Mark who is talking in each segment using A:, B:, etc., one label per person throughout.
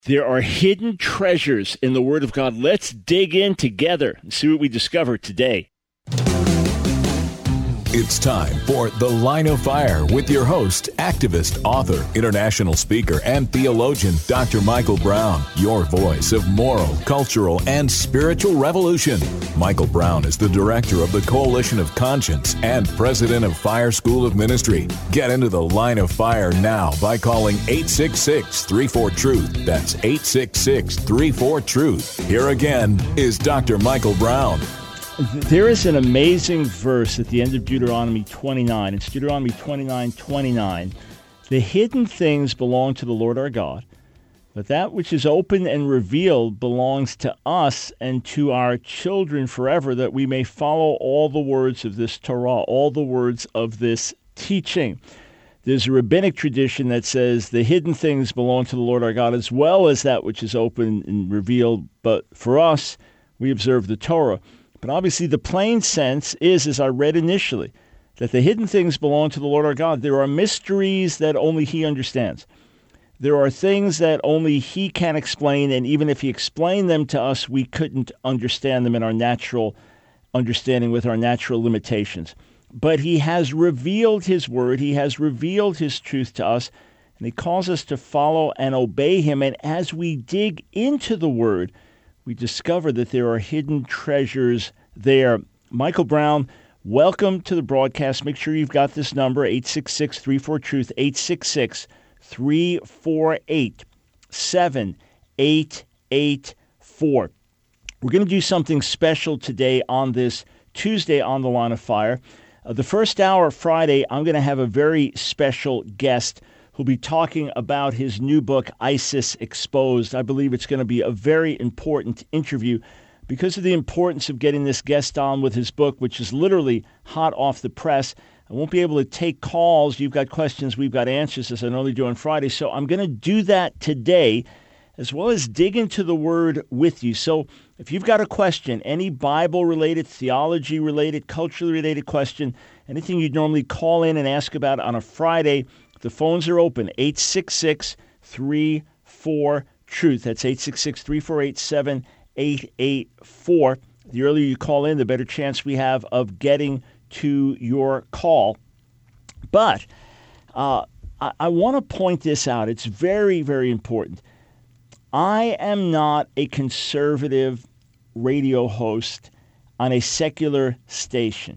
A: There are hidden treasures in the Word of God. Let's dig in together and see what we discover today.
B: It's time for The Line of Fire with your host, activist, author, international speaker, and theologian, Dr. Michael Brown, your voice of moral, cultural, and spiritual revolution. Michael Brown is the director of the Coalition of Conscience and president of Fire School of Ministry. Get into The Line of Fire now by calling 866-34-TRUTH. That's 866-34-TRUTH. Here again is Dr. Michael Brown.
A: There is an amazing verse at the end of Deuteronomy 29. It's Deuteronomy 29:29. The hidden things belong to the Lord our God, but that which is open and revealed belongs to us and to our children forever, that we may follow all the words of this Torah, all the words of this teaching. There's a rabbinic tradition that says the hidden things belong to the Lord our God, as well as that which is open and revealed. But for us, we observe the Torah. But obviously the plain sense is, as I read initially, that the hidden things belong to the Lord our God. There are mysteries that only He understands. There are things that only He can explain, and even if He explained them to us, we couldn't understand them in our natural understanding with our natural limitations. But He has revealed His word, He has revealed His truth to us, and He calls us to follow and obey Him. And as we dig into the word, we discover that there are hidden treasures there. Michael Brown, welcome to the broadcast. Make sure you've got this number, 866-34-TRUTH, 866-348-7884. We're going to do something special today on this Tuesday on The Line of Fire. The first hour, Friday, I'm going to have a very special guest who'll be talking about his new book, ISIS Exposed. I believe it's going to be a very important interview because of the importance of getting this guest on with his book, which is literally hot off the press. I won't be able to take calls. You've got questions, we've got answers, as I normally do on Friday. So I'm going to do that today, as well as dig into the Word with you. So if you've got a question, any Bible-related, theology-related, culturally-related question, anything you'd normally call in and ask about on a Friday, the phones are open, 866-34-TRUTH. That's 866-348-7884. The earlier you call in, the better chance we have of getting to your call. But I want to point this out. It's very, very important. I am not a conservative radio host on a secular station.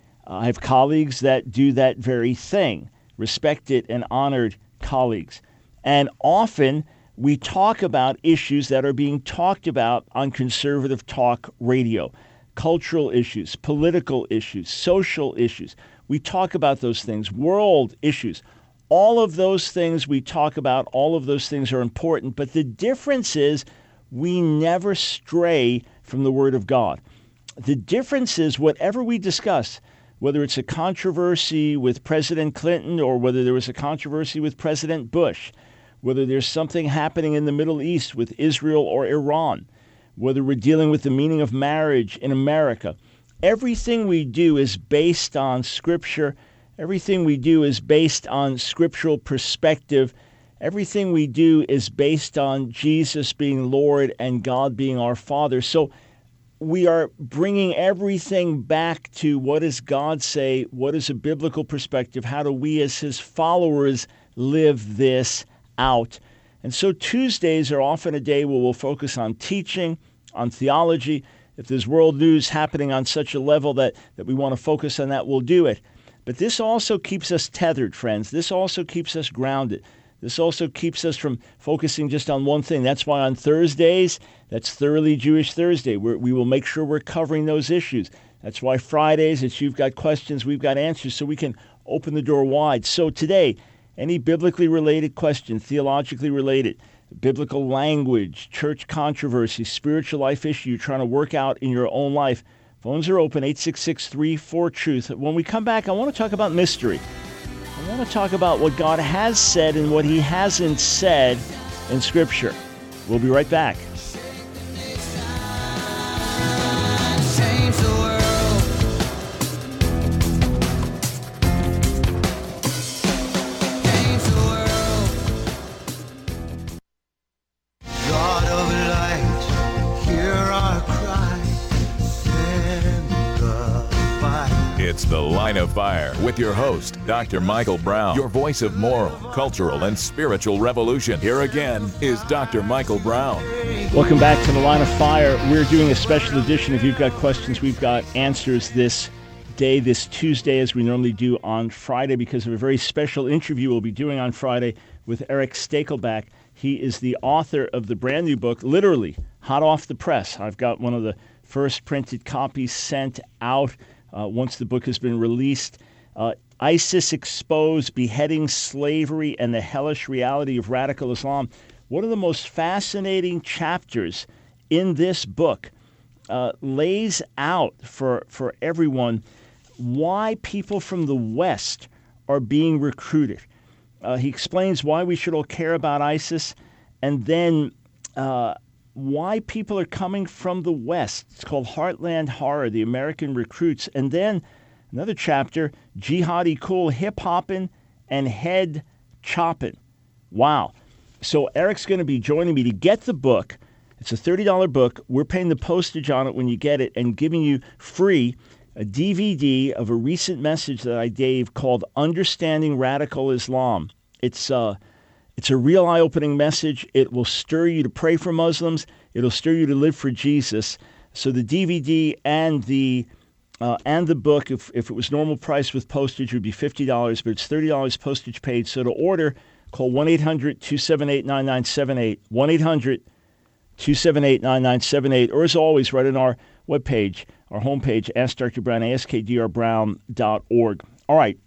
A: I have colleagues that do that very thing. Respected and honored colleagues. And often we talk about issues that are being talked about on conservative talk radio. Cultural issues, political issues, social issues. We talk about those things, world issues. All of those things we talk about, all of those things are important. But the difference is we never stray from the Word of God. The difference is whatever we discuss, whether it's a controversy with President Clinton or whether there was a controversy with President Bush, whether there's something happening in the Middle East with Israel or Iran, whether we're dealing with the meaning of marriage in America, everything we do is based on Scripture. Everything we do is based on scriptural perspective. Everything we do is based on Jesus being Lord and God being our Father. So we are bringing everything back to what does God say, what is a biblical perspective, how do we as His followers live this out. And so Tuesdays are often a day where we'll focus on teaching, on theology. If there's world news happening on such a level that we want to focus on that, we'll do it. But this also keeps us tethered, friends. This also keeps us grounded. This also keeps us from focusing just on one thing. That's why on Thursdays, that's Thoroughly Jewish Thursday. We will make sure we're covering those issues. That's why Fridays, it's you've got questions, we've got answers, so we can open the door wide. So today, any biblically related question, theologically related, biblical language, church controversy, spiritual life issue you're trying to work out in your own life, phones are open, 866-34-TRUTH. When we come back, I want to talk about mystery. I want to talk about what God has said and what He hasn't said in Scripture. We'll be right back.
C: God of light, hear our cry, send the fire.
B: It's The Line of Fire with your host, Dr. Michael Brown, your voice of moral, cultural, and spiritual revolution. Here again is Dr. Michael Brown.
A: Welcome back to The Line of Fire. We're doing a special edition. If you've got questions, we've got answers this day, this Tuesday, as we normally do on Friday, because of a very special interview we'll be doing on Friday with Eric Stakelbeck. He is the author of the brand new book, literally hot off the press. I've got one of the first printed copies sent out once the book has been released. ISIS Exposed, Beheading, Slavery, and the Hellish Reality of Radical Islam. One of the most fascinating chapters in this book lays out for everyone why people from the West are being recruited. He explains why we should all care about ISIS, and then why people are coming from the West. It's called Heartland Horror, the American Recruits. And then another chapter, Jihadi Cool, Hip-Hoppin' and Head Choppin'. Wow. So Eric's going to be joining me to get the book. It's a $30 book. We're paying the postage on it when you get it and giving you free a DVD of a recent message that I gave called Understanding Radical Islam. It's a real eye-opening message. It will stir you to pray for Muslims. It'll stir you to live for Jesus. So the DVD and the book, if it was normal price with postage, would be $50, but it's $30 postage paid. So to order, call 1-800-278-9978, 1-800-278-9978, or as always, right on our webpage, our homepage, Ask Dr. Brown, askdrbrown.org. All right,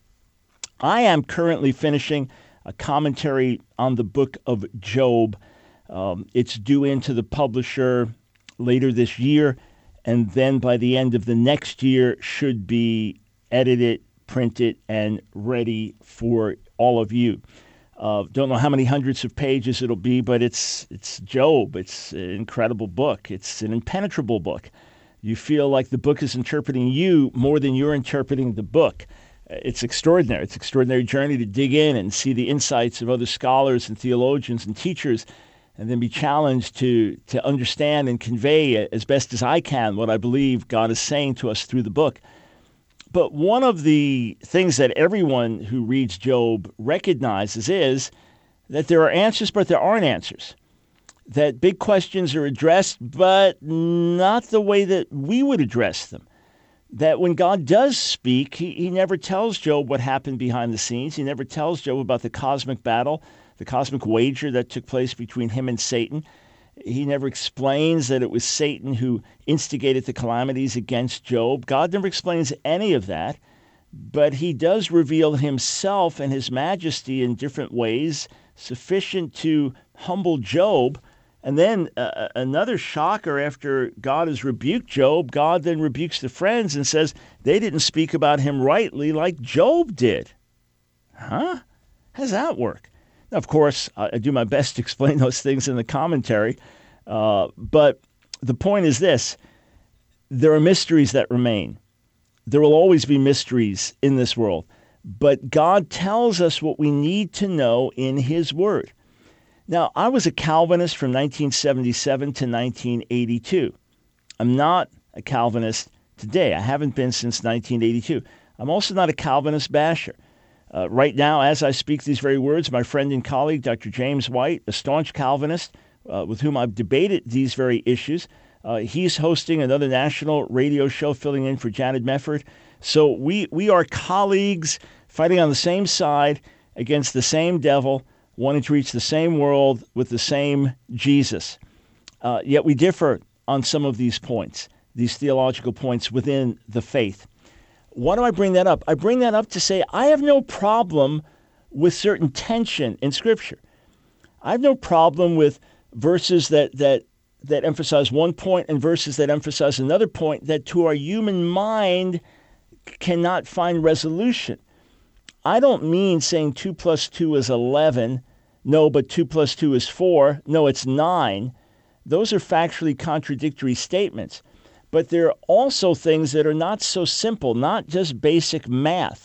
A: I am currently finishing a commentary on the book of Job. It's due into the publisher later this year, and then by the end of the next year should be edited, printed, and ready for all of you. Don't know how many hundreds of pages it'll be, but it's Job. It's an incredible book. It's an impenetrable book. You feel like the book is interpreting you more than you're interpreting the book. It's extraordinary. It's an extraordinary journey to dig in and see the insights of other scholars and theologians and teachers, and then be challenged to understand and convey as best as I can what I believe God is saying to us through the book. But one of the things that everyone who reads Job recognizes is that there are answers, but there aren't answers. That big questions are addressed, but not the way that we would address them. That when God does speak, he never tells Job what happened behind the scenes. He never tells Job about the cosmic battle, the cosmic wager that took place between him and Satan. He never explains that it was Satan who instigated the calamities against Job. God never explains any of that, but he does reveal himself and his majesty in different ways, sufficient to humble Job. And then another shocker, after God has rebuked Job, God then rebukes the friends and says they didn't speak about him rightly like Job did. Huh? How does that work? Now, of course, I do my best to explain those things in the commentary, but the point is this. There are mysteries that remain. There will always be mysteries in this world, but God tells us what we need to know in his word. Now, I was a Calvinist from 1977 to 1982. I'm not a Calvinist today. I haven't been since 1982. I'm also not a Calvinist basher. Right now, as I speak these very words, my friend and colleague, Dr. James White, a staunch Calvinist with whom I've debated these very issues, he's hosting another national radio show filling in for Janet Mefford. So we are colleagues fighting on the same side against the same devil, wanting to reach the same world with the same Jesus. Yet we differ on some of these points, these theological points within the faith. Why do I bring that up? I bring that up to say I have no problem with certain tension in Scripture. I have no problem with verses that emphasize one point and verses that emphasize another point that to our human mind cannot find resolution. I don't mean saying 2 plus 2 is 11. No, but 2 plus 2 is 4. No, it's 9. Those are factually contradictory statements. But there are also things that are not so simple, not just basic math.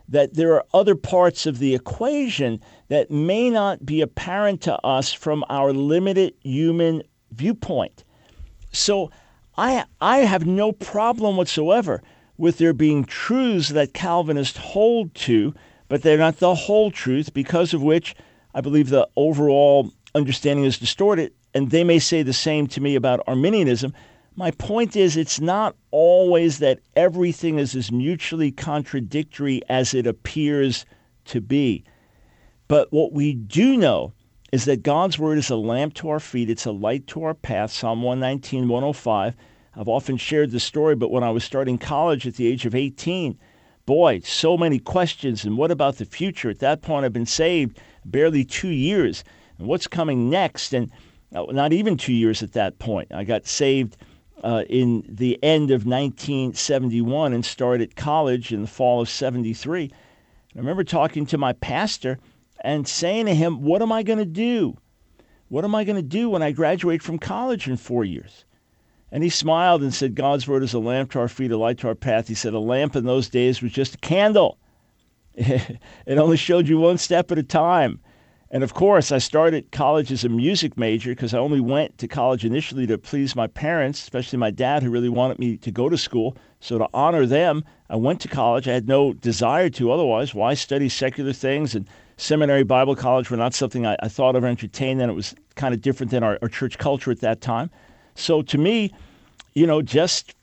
A: that there are other parts of the equation that may not be apparent to us from our limited human viewpoint. So I have no problem whatsoever with there being truths that Calvinists hold to, but they're not the whole truth, because of which I believe the overall understanding is distorted, and they may say the same to me about Arminianism. My point is, it's not always that everything is as mutually contradictory as it appears to be. But what we do know is that God's Word is a lamp to our feet, it's a light to our path, Psalm 119, 105. I've often shared this story, but when I was starting college at the age of 18, boy, so many questions. And what about the future? At that point, I've been saved barely 2 years. And what's coming next? And not even 2 years at that point. I got saved in the end of 1971 and started college in the fall of 73. I remember talking to my pastor and saying to him, what am I going to do? What am I going to do when I graduate from college in 4 years? And he smiled and said, God's Word is a lamp to our feet, a light to our path. He said a lamp in those days was just a candle. It only showed you one step at a time. And of course, I started college as a music major because I only went to college initially to please my parents, especially my dad, who really wanted me to go to school. So to honor them, I went to college. I had no desire to otherwise. Why study secular things? And seminary, Bible college were not something I thought of or entertained. And it was kind of different than our church culture at that time. So to me, just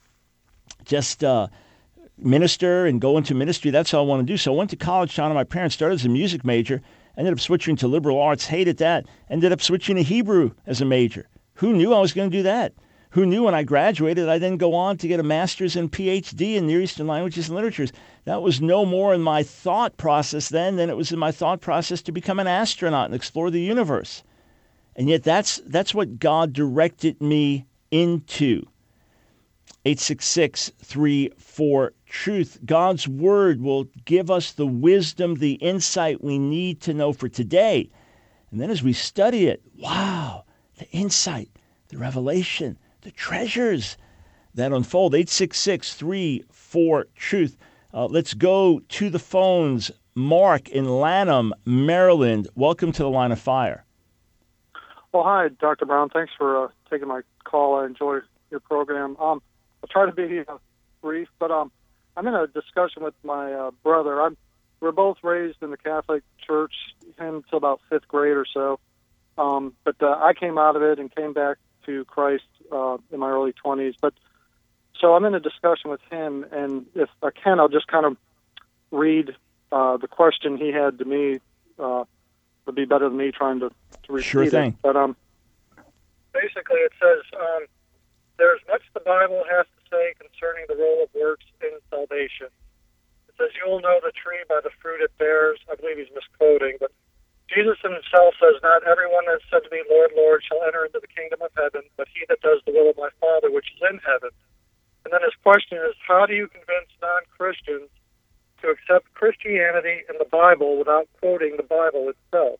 A: minister and go into ministry, that's all I want to do. So I went to college to honor my parents, started as a music major, ended up switching to liberal arts, hated that, ended up switching to Hebrew as a major. Who knew I was going to do that? Who knew when I graduated I'd then go on to get a master's and PhD in Near Eastern languages and literatures? That was no more in my thought process then than it was in my thought process to become an astronaut and explore the universe. And yet that's what God directed me into. 866-34-TRUTH. God's Word will give us the wisdom, the insight we need to know for today. And then as we study it, wow, the insight, the revelation, the treasures that unfold. 866-34-TRUTH. Let's go to the phones. Mark in Lanham, Maryland. Welcome to the Line of Fire.
D: Well, hi, Dr. Brown. Thanks for taking my call. I enjoy your program. I'll try to be brief, but I'm in a discussion with my brother. We're both raised in the Catholic Church, him until about 5th grade or so. But I came out of it and came back to Christ in my early 20s. But so I'm in a discussion with him, and if I can, I'll just kind of read the question he had to me. Would be better than me trying to repeat
A: Sure thing.
D: But basically, it says there's much the Bible has to say concerning the role of works in salvation. It says, "You will know the tree by the fruit it bears." I believe he's misquoting, but Jesus himself says, "Not everyone that is said to be Lord, Lord shall enter into the kingdom of heaven, but he that does the will of my Father which is in heaven." And then his question is, how do you convince non-Christians to accept Christianity and the Bible without quoting the Bible itself?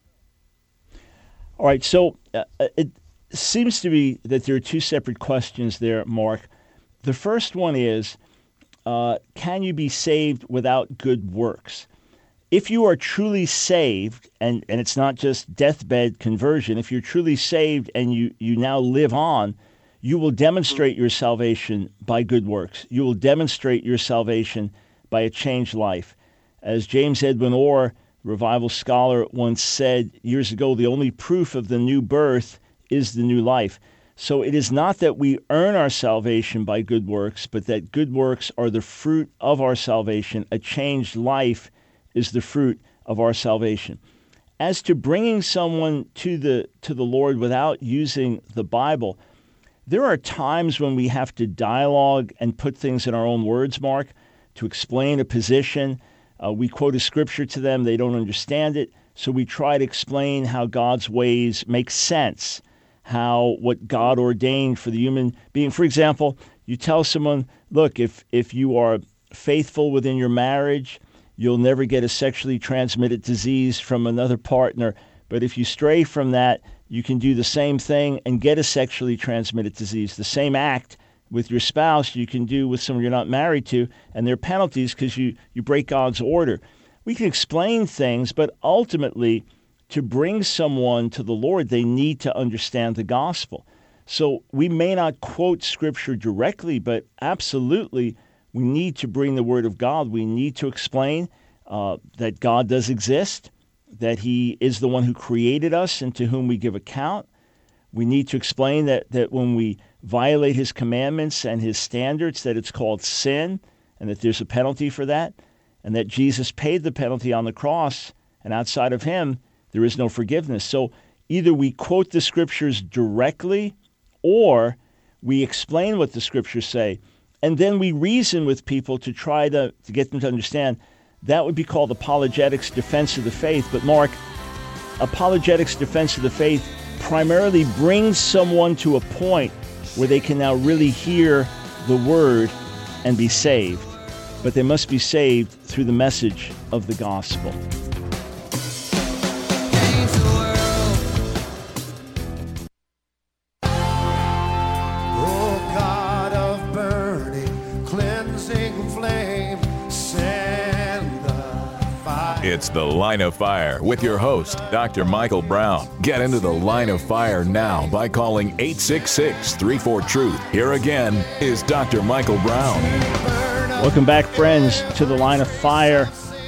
A: All right, so it seems to be that there are two separate questions there, Mark. The first one is, can you be saved without good works? If you are truly saved, and it's not just deathbed conversion, if you're truly saved and you now live on, you will demonstrate your salvation by good works. You will demonstrate your salvation by a changed life. As James Edwin Orr, revival scholar, once said years ago, the only proof of the new birth is the new life. So it is not that we earn our salvation by good works, but that good works are the fruit of our salvation. A changed life is the fruit of our salvation. As to bringing someone to the Lord without using the Bible, there are times when we have to dialogue and put things in our own words, Mark, to explain a position. We quote a scripture to them. They don't understand it. So we try to explain how God's ways make sense, how what God ordained for the human being. For example, you tell someone, look, if you are faithful within your marriage, you'll never get a sexually transmitted disease from another partner. But if you stray from that, you can do the same thing and get a sexually transmitted disease. The same act with your spouse you can do with someone you're not married to, and there are penalties because you break God's order. we can explain things, but ultimately, to bring someone to the Lord, they need to understand the gospel. So we may not quote Scripture directly, but absolutely we need to bring the Word of God. We need to explain that God does exist, that He is the one who created us and to whom we give account. We need to explain that when we violate His commandments and His standards, that it's called sin and that there's a penalty for that, and that Jesus paid the penalty on the cross, and outside of Him, there is no forgiveness. So either we quote the Scriptures directly or we explain what the Scriptures say, and then we reason with people to try to get them to understand. That would be called apologetics, defense of the faith. But Mark, apologetics, defense of the faith primarily brings someone to a point where they can now really hear the Word and be saved. But they must be saved through the message of the gospel.
B: It's The Line of Fire with your host, Dr. Michael Brown. Get into the Line of Fire now by calling 866-34-TRUTH. Here again is Dr. Michael Brown.
A: Welcome back, friends, to the Line of Fire,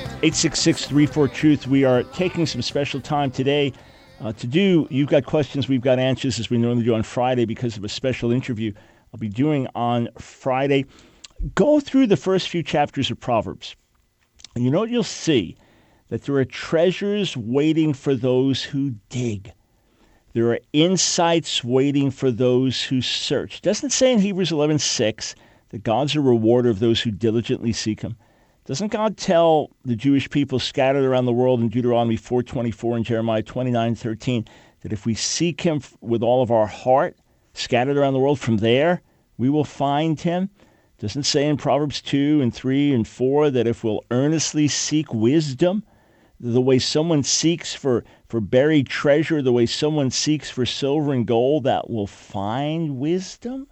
A: 866-34-TRUTH. We are taking some special time today to do, you've got questions, we've got answers, as we normally do on Friday because of a special interview I'll be doing on Friday. Go through the first few chapters of Proverbs, and you know what you'll see? That there are treasures waiting for those who dig. There are insights waiting for those who search. Doesn't it say in Hebrews 11:6 that God's a rewarder of those who diligently seek Him? Doesn't God tell the Jewish people scattered around the world in Deuteronomy 4:24 and Jeremiah 29:13 that if we seek Him with all of our heart, scattered around the world, from there we will find Him? Doesn't it say in Proverbs 2 and 3 and 4 that if we'll earnestly seek wisdom, the way someone seeks for buried treasure, the way someone seeks for silver and gold, that will find wisdom?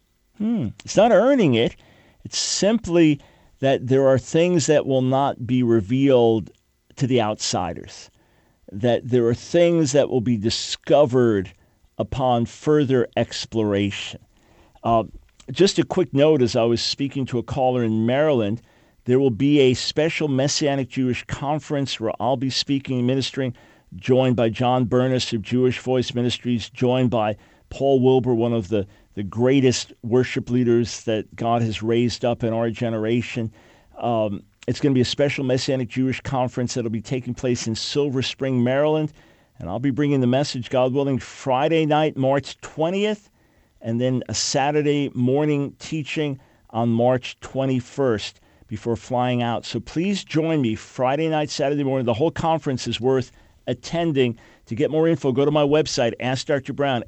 A: It's not earning it. It's simply that there are things that will not be revealed to the outsiders, that there are things that will be discovered upon further exploration. Just a quick note, as I was speaking to a caller in Maryland, there will be a special Messianic Jewish conference where I'll be speaking and ministering, joined by John Burness of Jewish Voice Ministries, joined by Paul Wilbur, one of the greatest worship leaders that God has raised up in our generation. It's going to be a special Messianic Jewish conference that will be taking place in Silver Spring, Maryland. And I'll be bringing the message, God willing, Friday night, March 20th, and then a Saturday morning teaching on March 21st. Before flying out. So please join me Friday night, Saturday morning. The whole conference is worth attending. To get more info, go to my website, Ask Dr. Brown,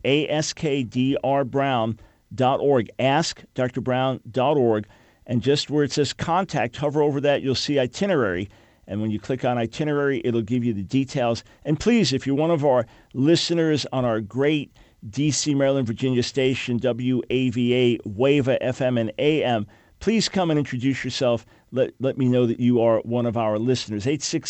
A: askdrbrown.org, askdrbrown.org, and just where it says contact, hover over that, you'll see itinerary. And when you click on itinerary, it'll give you the details. And please, if you're one of our listeners on our great D.C., Maryland, Virginia station, WAVA, WAVA, FM, and AM, please come and introduce yourself. Let me know that you are one of our listeners.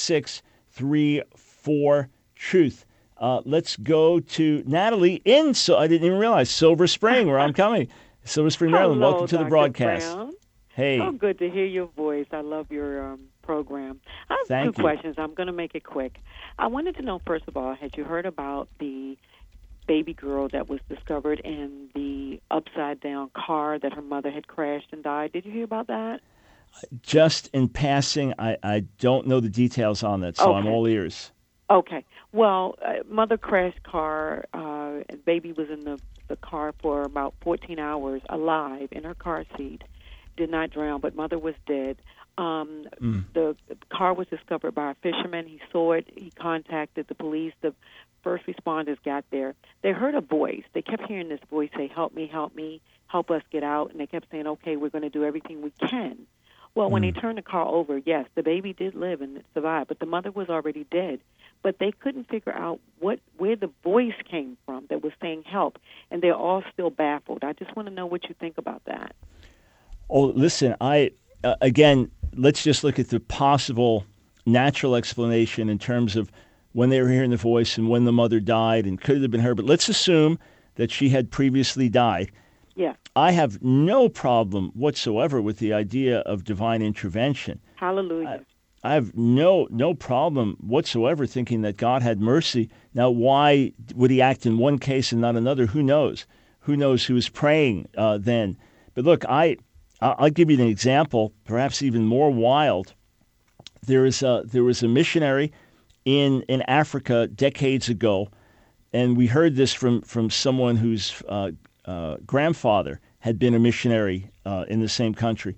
A: 866-34-TRUTH. Let's go to Natalie in, I didn't even realize, Silver Spring, where I'm coming. Silver Spring, Maryland.
E: Hello,
A: Welcome to the
E: Dr.
A: broadcast.
E: Brown.
A: Hey.
E: Oh, good to hear your voice. I love your program. I have
A: Thank
E: two
A: you.
E: questions. I'm going to make it quick. I wanted to know, first of all, had you heard about the baby girl that was discovered in the upside-down car that her mother had crashed and died? Did you hear about that?
A: Just in passing, I don't know the details on that, so I'm all ears.
E: Okay. Well, mother crashed car, and baby was in the car for about 14 hours alive in her car seat. Did not drown, but mother was dead. The car was discovered by a fisherman. He saw it. He contacted the police. The first responders got there. They heard a voice. They kept hearing this voice say, help me, help us get out. And they kept saying, okay, we're going to do everything we can. Well, when they turned the car over, yes, the baby did live and survive, but the mother was already dead. But they couldn't figure out where the voice came from that was saying help, and they're all still baffled. I just want to know what you think about that.
A: Oh, listen, again, let's just look at the possible natural explanation in terms of when they were hearing the voice and when the mother died, and could it have been her? But let's assume that she had previously died.
E: Yeah.
A: I have no problem whatsoever with the idea of divine intervention.
E: Hallelujah.
A: I have no problem whatsoever thinking that God had mercy. Now, why would he act in one case and not another? Who knows? Who knows who was praying then? But look, I'll give you an example, perhaps even more wild. There was a missionary in Africa decades ago, and we heard this from someone whose grandfather had been a missionary in the same country.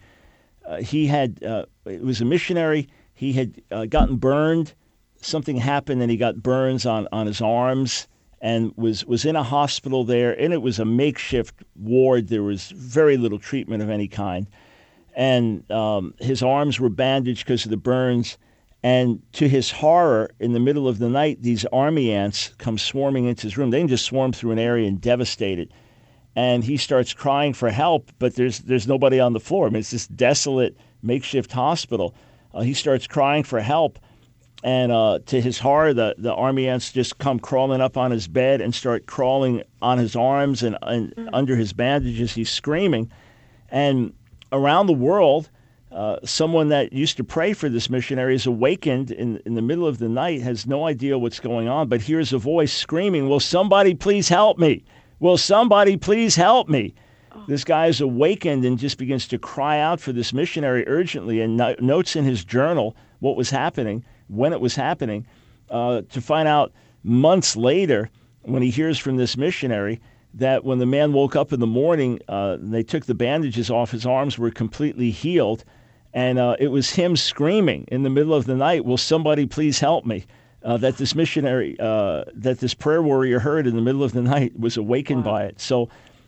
A: It was a missionary. He had gotten burned. Something happened, and he got burns on his arms, and was in a hospital there. And it was a makeshift ward. There was very little treatment of any kind, and his arms were bandaged because of the burns. And to his horror, in the middle of the night, these army ants come swarming into his room. They can just swarm through an area and devastate it. And he starts crying for help, but there's nobody on the floor. I mean, it's this desolate makeshift hospital. He starts crying for help, and to his horror, the army ants just come crawling up on his bed and start crawling on his arms and under his bandages. He's screaming. And around the world, someone that used to pray for this missionary is awakened in the middle of the night, has no idea what's going on, but hears a voice screaming, "Will somebody please help me? Will somebody please help me?" Oh. This guy is awakened and just begins to cry out for this missionary urgently, and notes in his journal what was happening, when it was happening, to find out months later, when he hears from this missionary, that when the man woke up in the morning, they took the bandages off, his arms were completely healed, and it was him screaming in the middle of the night, "Will somebody please help me?" That this missionary, that this prayer warrior heard in the middle of the night, was awakened by it. So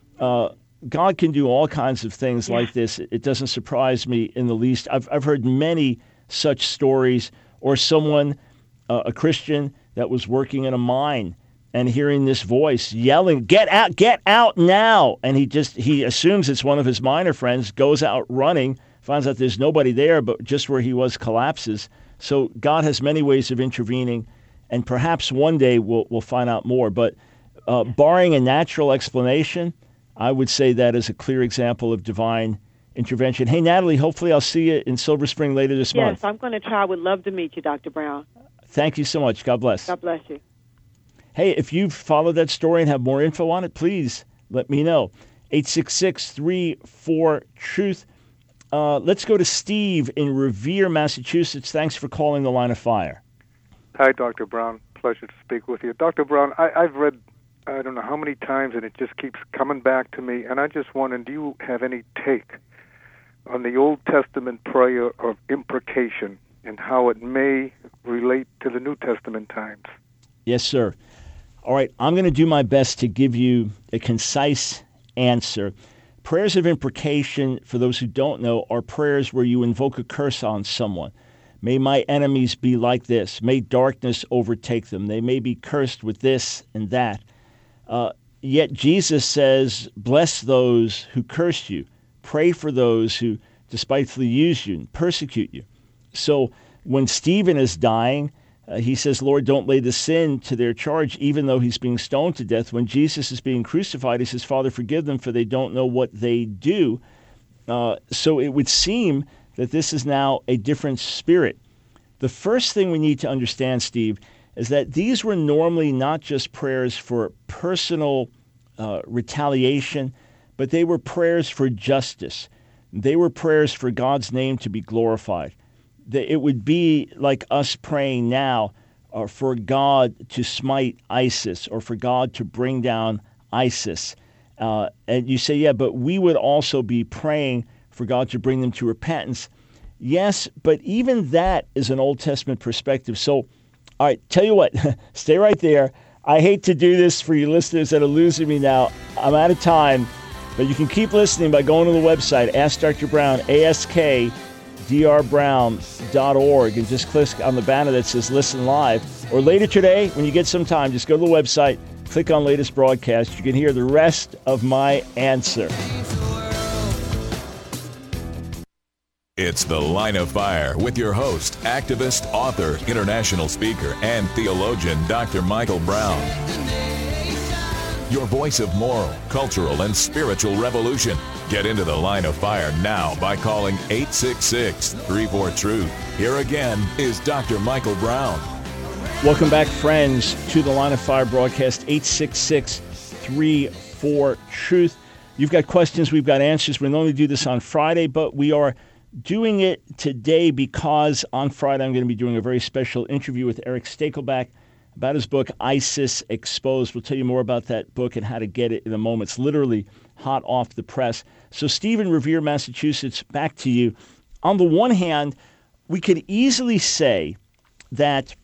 A: God can do all kinds of things like this. It doesn't surprise me in the least. I've heard many such stories, or someone, a Christian, that was working in a mine and hearing this voice yelling, get out now!" And he assumes it's one of his miner friends, goes out running, finds out there's nobody there, but just where he was collapses. So God has many ways of intervening, and perhaps one day we'll find out more. But barring a natural explanation, I would say that is a clear example of divine intervention. Hey, Natalie, hopefully I'll see you in Silver Spring later this month.
E: Yes, I'm going to try. I would love to meet you, Dr. Brown.
A: Thank you so much. God bless.
E: God bless you.
A: Hey, if you've followed that story and have more info on it, please let me know. 866-34-TRUTH. Let's go to Steve in Revere, Massachusetts. Thanks for calling the Line of Fire.
F: Hi, Dr. Brown. Pleasure to speak with you. Dr. Brown, I've read, I don't know how many times, and it just keeps coming back to me, and I just wondered, do you have any take on the Old Testament prayer of imprecation and how it may relate to the New Testament times?
A: Yes, sir. All right, I'm going to do my best to give you a concise answer. Prayers of imprecation, for those who don't know, are prayers where you invoke a curse on someone. May my enemies be like this. May darkness overtake them. They may be cursed with this and that. Yet Jesus says, bless those who curse you. Pray for those who despitefully use you and persecute you. So when Stephen is dying, he says, Lord, don't lay the sin to their charge, even though he's being stoned to death. When Jesus is being crucified, he says, Father, forgive them, for they don't know what they do. So it would seem that this is now a different spirit. The first thing we need to understand, Steve, is that these were normally not just prayers for personal retaliation, but they were prayers for justice. They were prayers for God's name to be glorified. It would be like us praying now for God to smite ISIS or for God to bring down ISIS. And you say, yeah, but we would also be praying for God to bring them to repentance. Yes, but even that is an Old Testament perspective. So, all right, tell you what, stay right there. I hate to do this for you listeners that are losing me now. I'm out of time, but you can keep listening by going to the website, Ask Dr. Brown, askdrbrown.org, and just click on the banner that says Listen Live. Or later today, when you get some time, just go to the website, click on Latest Broadcast. You can hear the rest of my answer.
B: It's The Line of Fire with your host, activist, author, international speaker, and theologian, Dr. Michael Brown. Your voice of moral, cultural, and spiritual revolution. Get into The Line of Fire now by calling 866-34-TRUTH. Here again is Dr. Michael Brown.
A: Welcome back, friends, to the Line of Fire broadcast, 866-34-TRUTH. You've got questions, we've got answers. We normally do this on Friday, but we are doing it today because on Friday I'm going to be doing a very special interview with Eric Stakelbeck about his book, ISIS Exposed. We'll tell you more about that book and how to get it in a moment. It's literally hot off the press. So, Stephen, Revere, Massachusetts, back to you. On the one hand, we could easily say that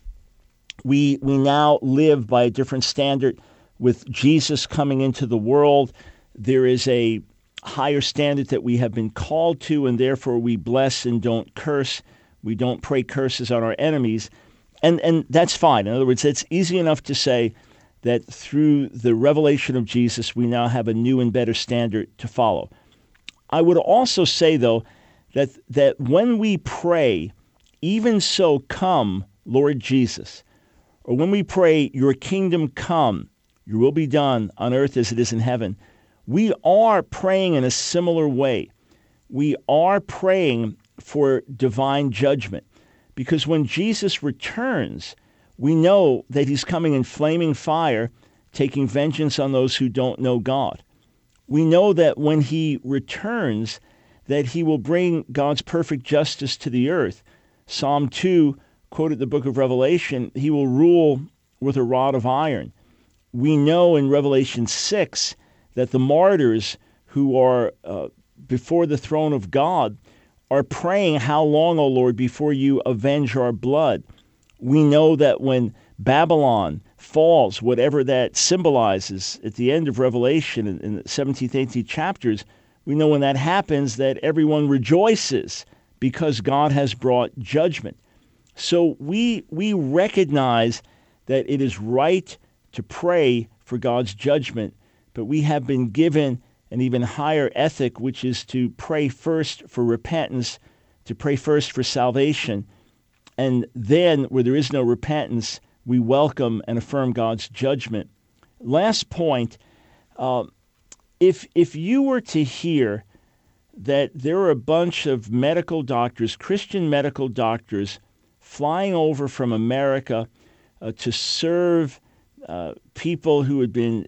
A: we now live by a different standard with Jesus coming into the world. There is a higher standard that we have been called to, and therefore we bless and don't curse. We don't pray curses on our enemies. And that's fine. In other words, it's easy enough to say that through the revelation of Jesus, we now have a new and better standard to follow. I would also say, though, that when we pray, even so come, Lord Jesus, or when we pray, your kingdom come, your will be done on earth as it is in heaven, we are praying in a similar way. We are praying for divine judgment. Because when Jesus returns, we know that he's coming in flaming fire, taking vengeance on those who don't know God. We know that when he returns, that he will bring God's perfect justice to the earth. Psalm 2 quoted the book of Revelation, he will rule with a rod of iron. We know in Revelation 6 that the martyrs who are before the throne of God are praying, how long, O Lord, before you avenge our blood? We know that when Babylon falls, whatever that symbolizes at the end of Revelation in the 17th, 18th chapters, we know when that happens that everyone rejoices because God has brought judgment. So we recognize that it is right to pray for God's judgment, but we have been given an even higher ethic, which is to pray first for repentance, to pray first for salvation, and then, where there is no repentance, we welcome and affirm God's judgment. Last point, if you were to hear that there are a bunch of medical doctors, Christian medical doctors, flying over from America to serve people who had been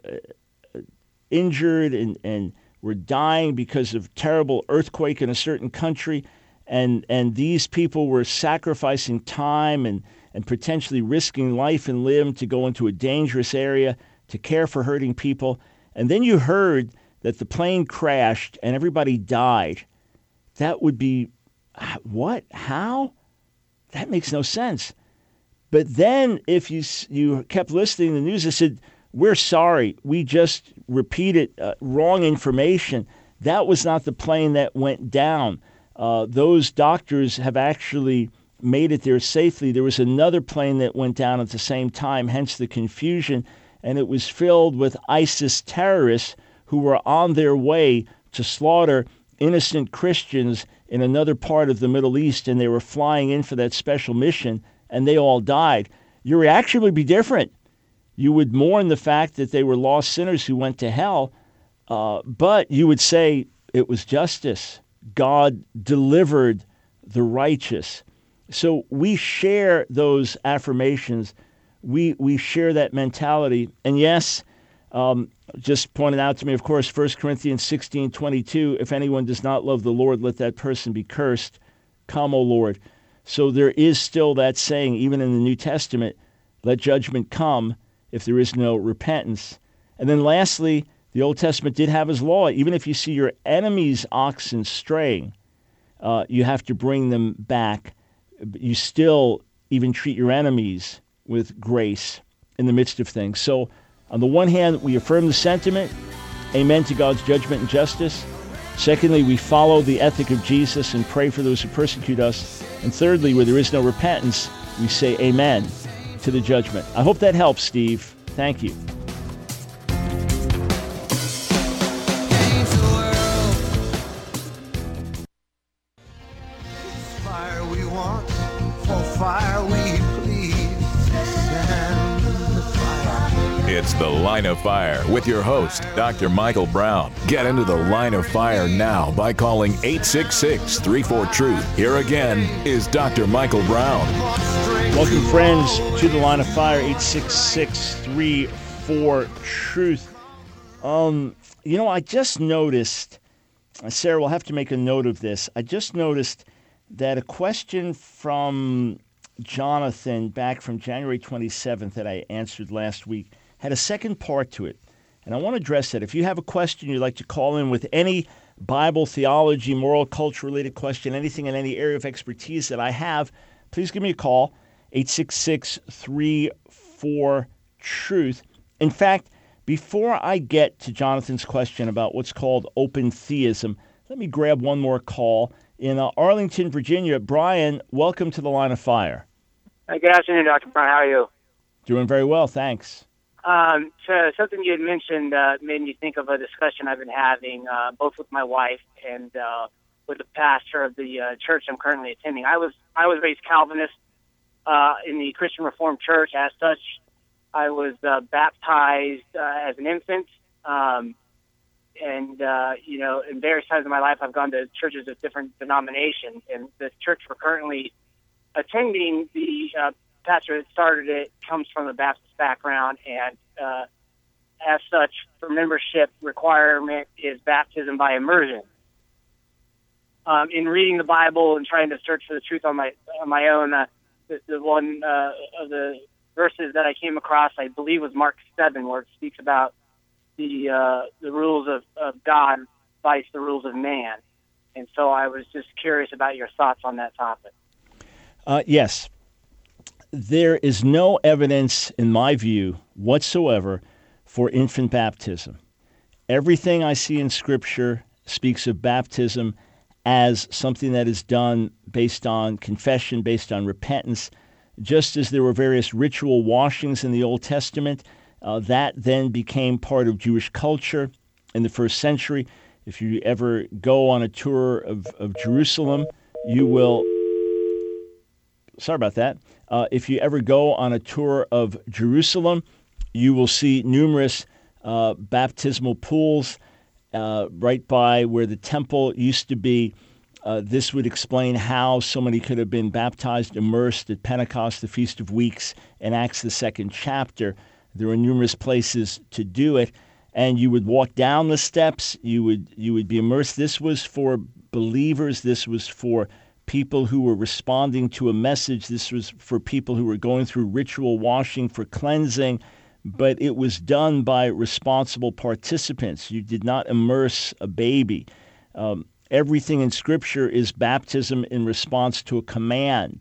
A: injured and were dying because of terrible earthquake in a certain country, and these people were sacrificing time and potentially risking life and limb to go into a dangerous area to care for hurting people, and then you heard that the plane crashed and everybody died. That would be, what? How? That makes no sense. But then if you kept listening to the news, they said, we're sorry, we just repeated wrong information. That was not the plane that went down. Those doctors have actually made it there safely. There was another plane that went down at the same time, hence the confusion, and it was filled with ISIS terrorists who were on their way to slaughter innocent Christians in another part of the Middle East, and they were flying in for that special mission, and they all died. Your reaction would be different. You would mourn the fact that they were lost sinners who went to hell, but you would say it was justice. God delivered the righteous. So we share those affirmations. We share that mentality. And yes, just pointed out to me, of course, 1 Corinthians 16:22, if anyone does not love the Lord, let that person be cursed. Come, O Lord. So there is still that saying, even in the New Testament, let judgment come if there is no repentance. And then lastly, the Old Testament did have his law. Even if you see your enemy's oxen straying, you have to bring them back. You still even treat your enemies with grace in the midst of things. So on the one hand, we affirm the sentiment, amen to God's judgment and justice. Secondly, we follow the ethic of Jesus and pray for those who persecute us. And thirdly, where there is no repentance, we say amen to the judgment. I hope that helps, Steve. Thank you.
B: The Line of Fire with your host, Dr. Michael Brown. Get into the Line of Fire now by calling 866-34-TRUTH. Here again is Dr. Michael Brown.
A: Welcome, friends, to the Line of Fire, 866-34-TRUTH. I just noticed, Sarah will have to make a note of this. I just noticed that a question from Jonathan back from January 27th that I answered last week had a second part to it. And I want to address that. If you have a question you'd like to call in with any Bible, theology, moral, culture-related question, anything in any area of expertise that I have, please give me a call, 866-34-TRUTH. In fact, before I get to Jonathan's question about what's called open theism, let me grab one more call. In Arlington, Virginia, Brian, welcome to the Line of Fire.
G: Good afternoon, Dr. Brown. How are you?
A: Doing very well, thanks.
G: So something you had mentioned made me think of a discussion I've been having, both with my wife and with the pastor of the church I'm currently attending. I was raised Calvinist in the Christian Reformed Church. As such, I was baptized as an infant. In various times in my life, I've gone to churches of different denominations. And the church we're currently attending, the pastor that started it comes from a Baptist background. And as such, for membership requirement is baptism by immersion. In reading the Bible and trying to search for the truth on my own, the one of the verses that I came across, I believe, was Mark 7, where it speaks about the rules of God vice the rules of man. And so I was just curious about your thoughts on that topic.
A: Yes. There is no evidence, in my view, whatsoever for infant baptism. Everything I see in Scripture speaks of baptism as something that is done based on confession, based on repentance. Just as there were various ritual washings in the Old Testament, that then became part of Jewish culture in the first century. If you ever go on a tour of Jerusalem, you will... Sorry about that. If you ever go on a tour of Jerusalem, you will see numerous baptismal pools right by where the temple used to be. This would explain how somebody could have been baptized, immersed at Pentecost, the Feast of Weeks, in Acts, the 2nd chapter. There were numerous places to do it, and you would walk down the steps. You would be immersed. This was for believers. This was for people who were responding to a message. This was for people who were going through ritual washing for cleansing, but it was done by responsible participants. You did not immerse a baby. Everything in Scripture is baptism in response to a command.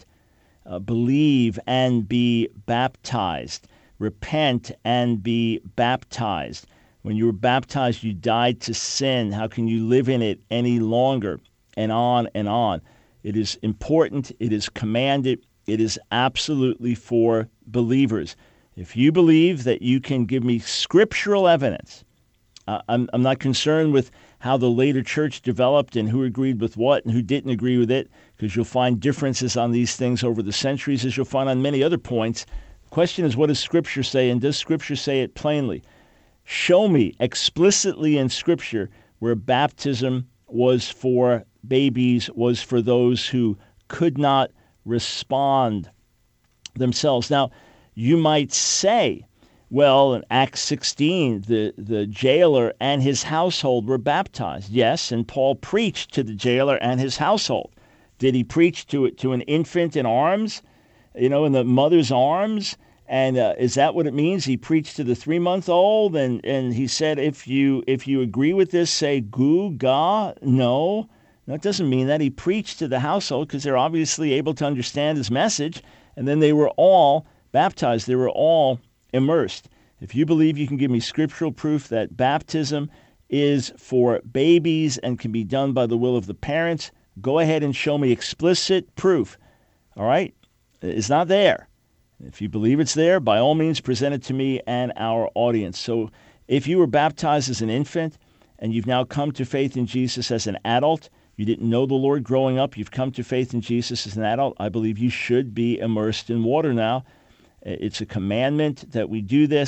A: Believe and be baptized. Repent and be baptized. When you were baptized, you died to sin. How can you live in it any longer? And on and on. It is important. It is commanded. It is absolutely for believers. If you believe that you can give me scriptural evidence, I'm not concerned with how the later church developed and who agreed with what and who didn't agree with it, because you'll find differences on these things over the centuries, as you'll find on many other points. The question is, what does Scripture say, and does Scripture say it plainly? Show me explicitly in Scripture where baptism was for babies, was for those who could not respond themselves. Now, you might say, well, in Acts 16, the jailer and his household were baptized. Yes, and Paul preached to the jailer and his household. Did he preach to an infant in arms, in the mother's arms? And is that what it means? He preached to the 3-month-old, and he said, if you agree with this, say gu, ga. No, it doesn't mean that. He preached to the household because they're obviously able to understand his message, and then they were all baptized. They were all immersed. If you believe you can give me scriptural proof that baptism is for babies and can be done by the will of the parents, go ahead and show me explicit proof. All right? It's not there. If you believe it's there, by all means, present it to me and our audience. So if you were baptized as an infant and you've now come to faith in Jesus as an adult, you didn't know the Lord growing up, you've come to faith in Jesus as an adult, I believe you should be immersed in water now. It's a commandment that we do this,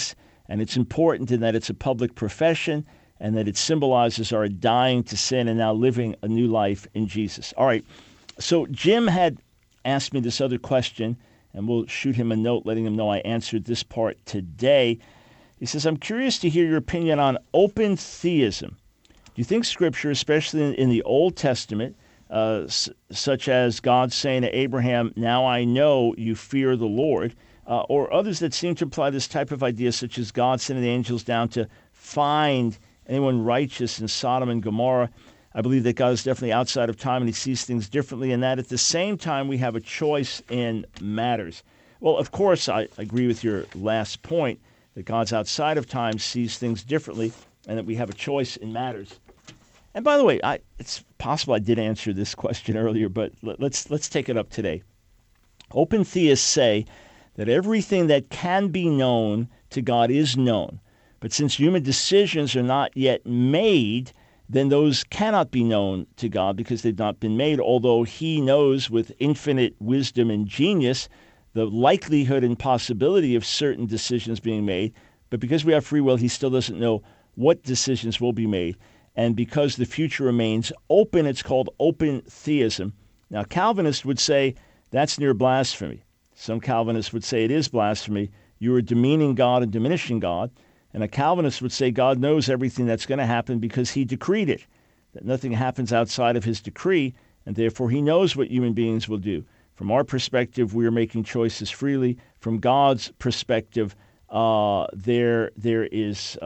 A: And it's important in that it's a public profession and that it symbolizes our dying to sin and now living a new life in Jesus. All right, so Jim had asked me this other question, and we'll shoot him a note letting him know I answered this part today. He says, I'm curious to hear your opinion on open theism. Do you think Scripture, especially in the Old Testament, such as God saying to Abraham, now I know you fear the Lord, or others that seem to imply this type of idea, such as God sending the angels down to find anyone righteous in Sodom and Gomorrah? I believe that God is definitely outside of time and he sees things differently, and that at the same time we have a choice in matters. Well, of course, I agree with your last point, that God's outside of time, sees things differently, and that we have a choice in matters. And by the way, it's possible I did answer this question earlier, but let's take it up today. Open theists say that everything that can be known to God is known. But since human decisions are not yet made, then those cannot be known to God because they've not been made, although he knows with infinite wisdom and genius the likelihood and possibility of certain decisions being made. But because we have free will, he still doesn't know what decisions will be made. And because the future remains open, it's called open theism. Now, Calvinists would say that's near blasphemy. Some Calvinists would say it is blasphemy. You are demeaning God and diminishing God. And a Calvinist would say God knows everything that's going to happen because he decreed it, that nothing happens outside of his decree, and therefore he knows what human beings will do. From our perspective, we are making choices freely. From God's perspective, there is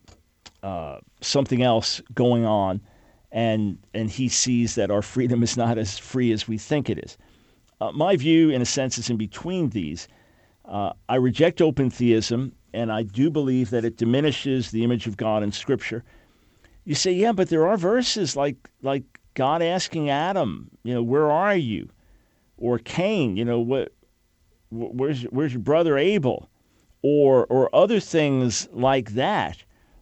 A: something else going on, and he sees that our freedom is not as free as we think it is. My view, in a sense, is in between these. I reject open theism, and I do believe that it diminishes the image of God in Scripture. You say, yeah, but there are verses like God asking Adam, where are you? Or Cain, where's your brother Abel? Or other things like that.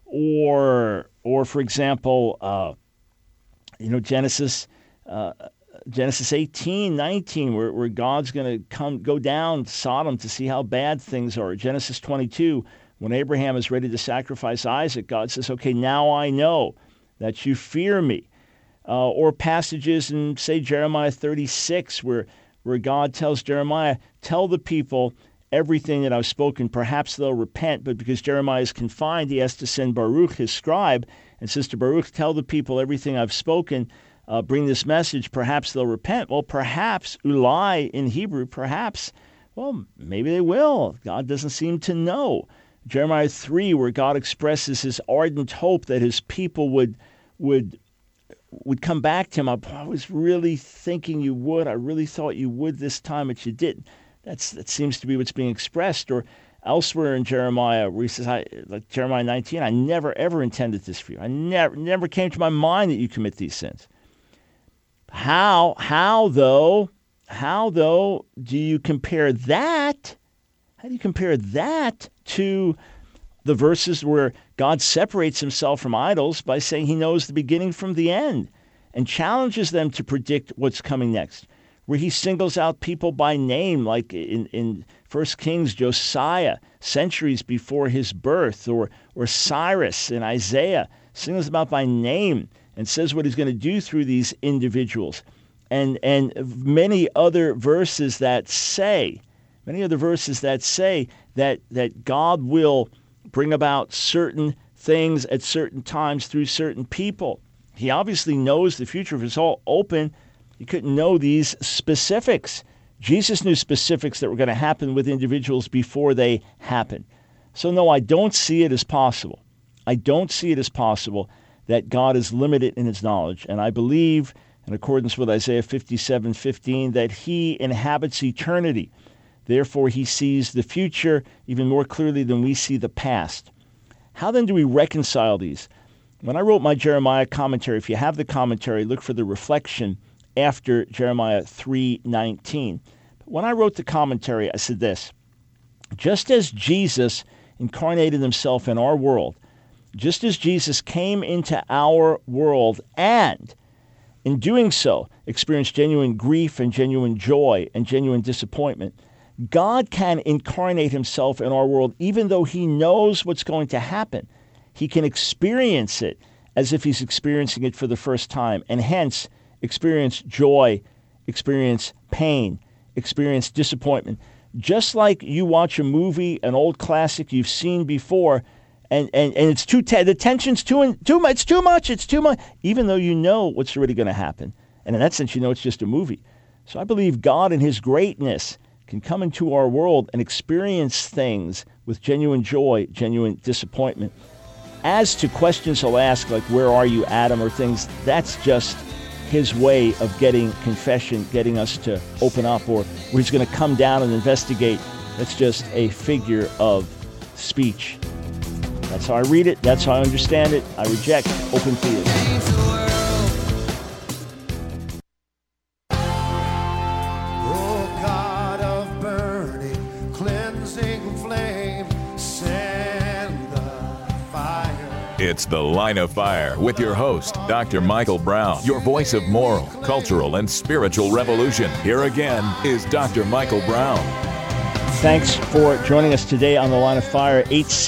A: Or for example, Genesis 18:19, where God's going to go down to Sodom to see how bad things are. Genesis 22, when Abraham is ready to sacrifice Isaac, God says, okay, now I know that you fear me. Or passages in, say, Jeremiah 36, where God tells Jeremiah, tell the people everything that I've spoken. Perhaps they'll repent, but because Jeremiah is confined, he has to send Baruch, his scribe, and says to Baruch, tell the people everything I've spoken. Bring this message, perhaps they'll repent. Well, perhaps, ulai in Hebrew, perhaps, well, maybe they will. God doesn't seem to know. Jeremiah 3, where God expresses his ardent hope that his people would come back to him. I was really thinking you would. I really thought you would this time, but you didn't. That seems to be what's being expressed. Or elsewhere in Jeremiah, where he says, like Jeremiah 19, I never, ever intended this for you. I never came to my mind that you commit these sins. How though do you compare that? How do you compare that to the verses where God separates himself from idols by saying he knows the beginning from the end and challenges them to predict what's coming next, where he singles out people by name, like in 1 Kings, Josiah, centuries before his birth, or Cyrus in Isaiah, singles them out by name and says what he's going to do through these individuals. And many other verses that say that God will bring about certain things at certain times through certain people. He obviously knows the future. If it's all open, he couldn't know these specifics. Jesus knew specifics that were going to happen with individuals before they happen. So no, I don't see it as possible. I don't see it as possible that God is limited in his knowledge. And I believe, in accordance with Isaiah 57:15, that he inhabits eternity. Therefore, he sees the future even more clearly than we see the past. How then do we reconcile these? When I wrote my Jeremiah commentary, if you have the commentary, look for the reflection after Jeremiah 3:19. When I wrote the commentary, I said this: just as Jesus incarnated himself in our world, just as Jesus came into our world and, in doing so, experienced genuine grief and genuine joy and genuine disappointment, God can incarnate himself in our world even though he knows what's going to happen. He can experience it as if he's experiencing it for the first time, and hence experience joy, experience pain, experience disappointment. Just like you watch a movie, an old classic you've seen before, and it's the tension's too much, even though you know what's really going to happen. And in that sense, you know it's just a movie. So I believe God in his greatness can come into our world and experience things with genuine joy, genuine disappointment. As to questions he'll ask, like, where are you, Adam, or things, that's just his way of getting confession, getting us to open up, or where he's going to come down and investigate. That's just a figure of speech. That's how I read it. That's how I understand it. I reject open theism.
B: It's The Line of Fire with your host, Dr. Michael Brown, your voice of moral, cultural, and spiritual revolution. Here again is Dr. Michael Brown.
A: Thanks for joining us today on The Line of Fire,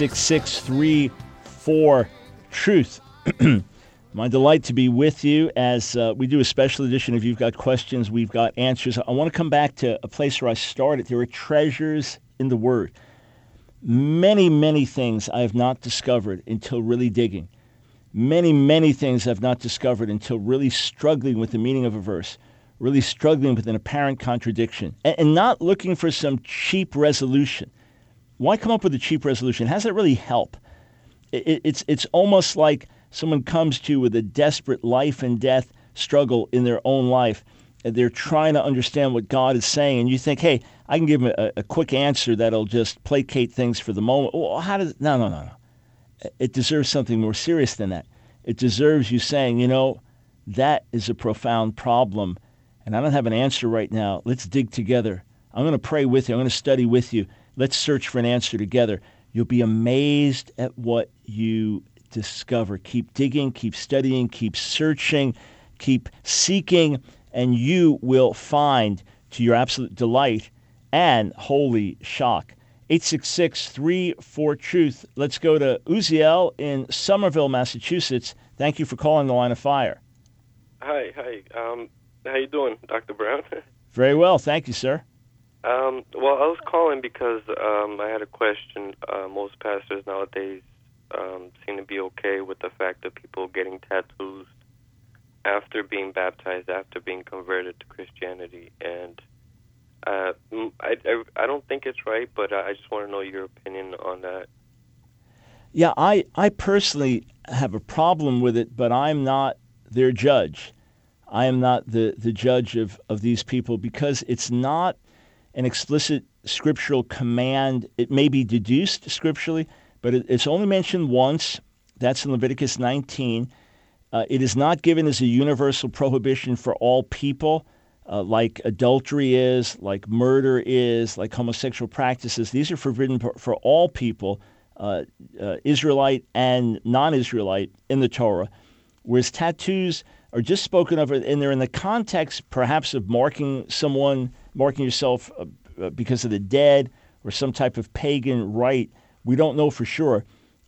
A: 866-34-TRUTH. My delight to be with you as we do a special edition. If you've got questions, we've got answers. I want to come back to a place where I started. There are treasures in the Word. Many, many things I have not discovered until really digging. Many, many things I've not discovered until really struggling with the meaning of a verse, really struggling with an apparent contradiction, and not looking for some cheap resolution. Why come up with a cheap resolution? How does that really help? It's almost like someone comes to you with a desperate life and death struggle in their own life, and they're trying to understand what God is saying, and you think, hey, I can give them a quick answer that'll just placate things for the moment. Well, No. It deserves something more serious than that. It deserves you saying, that is a profound problem, and I don't have an answer right now. Let's dig together. I'm going to pray with you. I'm going to study with you. Let's search for an answer together. You'll be amazed at what you discover. Keep digging, keep studying, keep searching, keep seeking, and you will find, to your absolute delight and holy shock. 866-34-TRUTH. Let's go to Uziel in Somerville, Massachusetts. Thank you for calling The Line of Fire.
H: Hi. How you doing, Dr. Brown?
A: Very well, thank you, sir.
H: Well, I was calling because I had a question. Most pastors nowadays seem to be okay with the fact of people getting tattoos after being baptized, after being converted to Christianity, and I don't think it's right, but I just want to know your opinion on that.
A: Yeah, I personally have a problem with it, but I'm not their judge. I am not the judge of these people, because it's not an explicit scriptural command. It may be deduced scripturally, but it's only mentioned once. That's in Leviticus 19. It is not given as a universal prohibition for all people, like adultery is, like murder is, like homosexual practices. These are forbidden for all people, Israelite and non-Israelite, in the Torah, whereas tattoos are just spoken of, and they're in the context perhaps of marking yourself because of the dead or some type of pagan rite. We don't know for sure,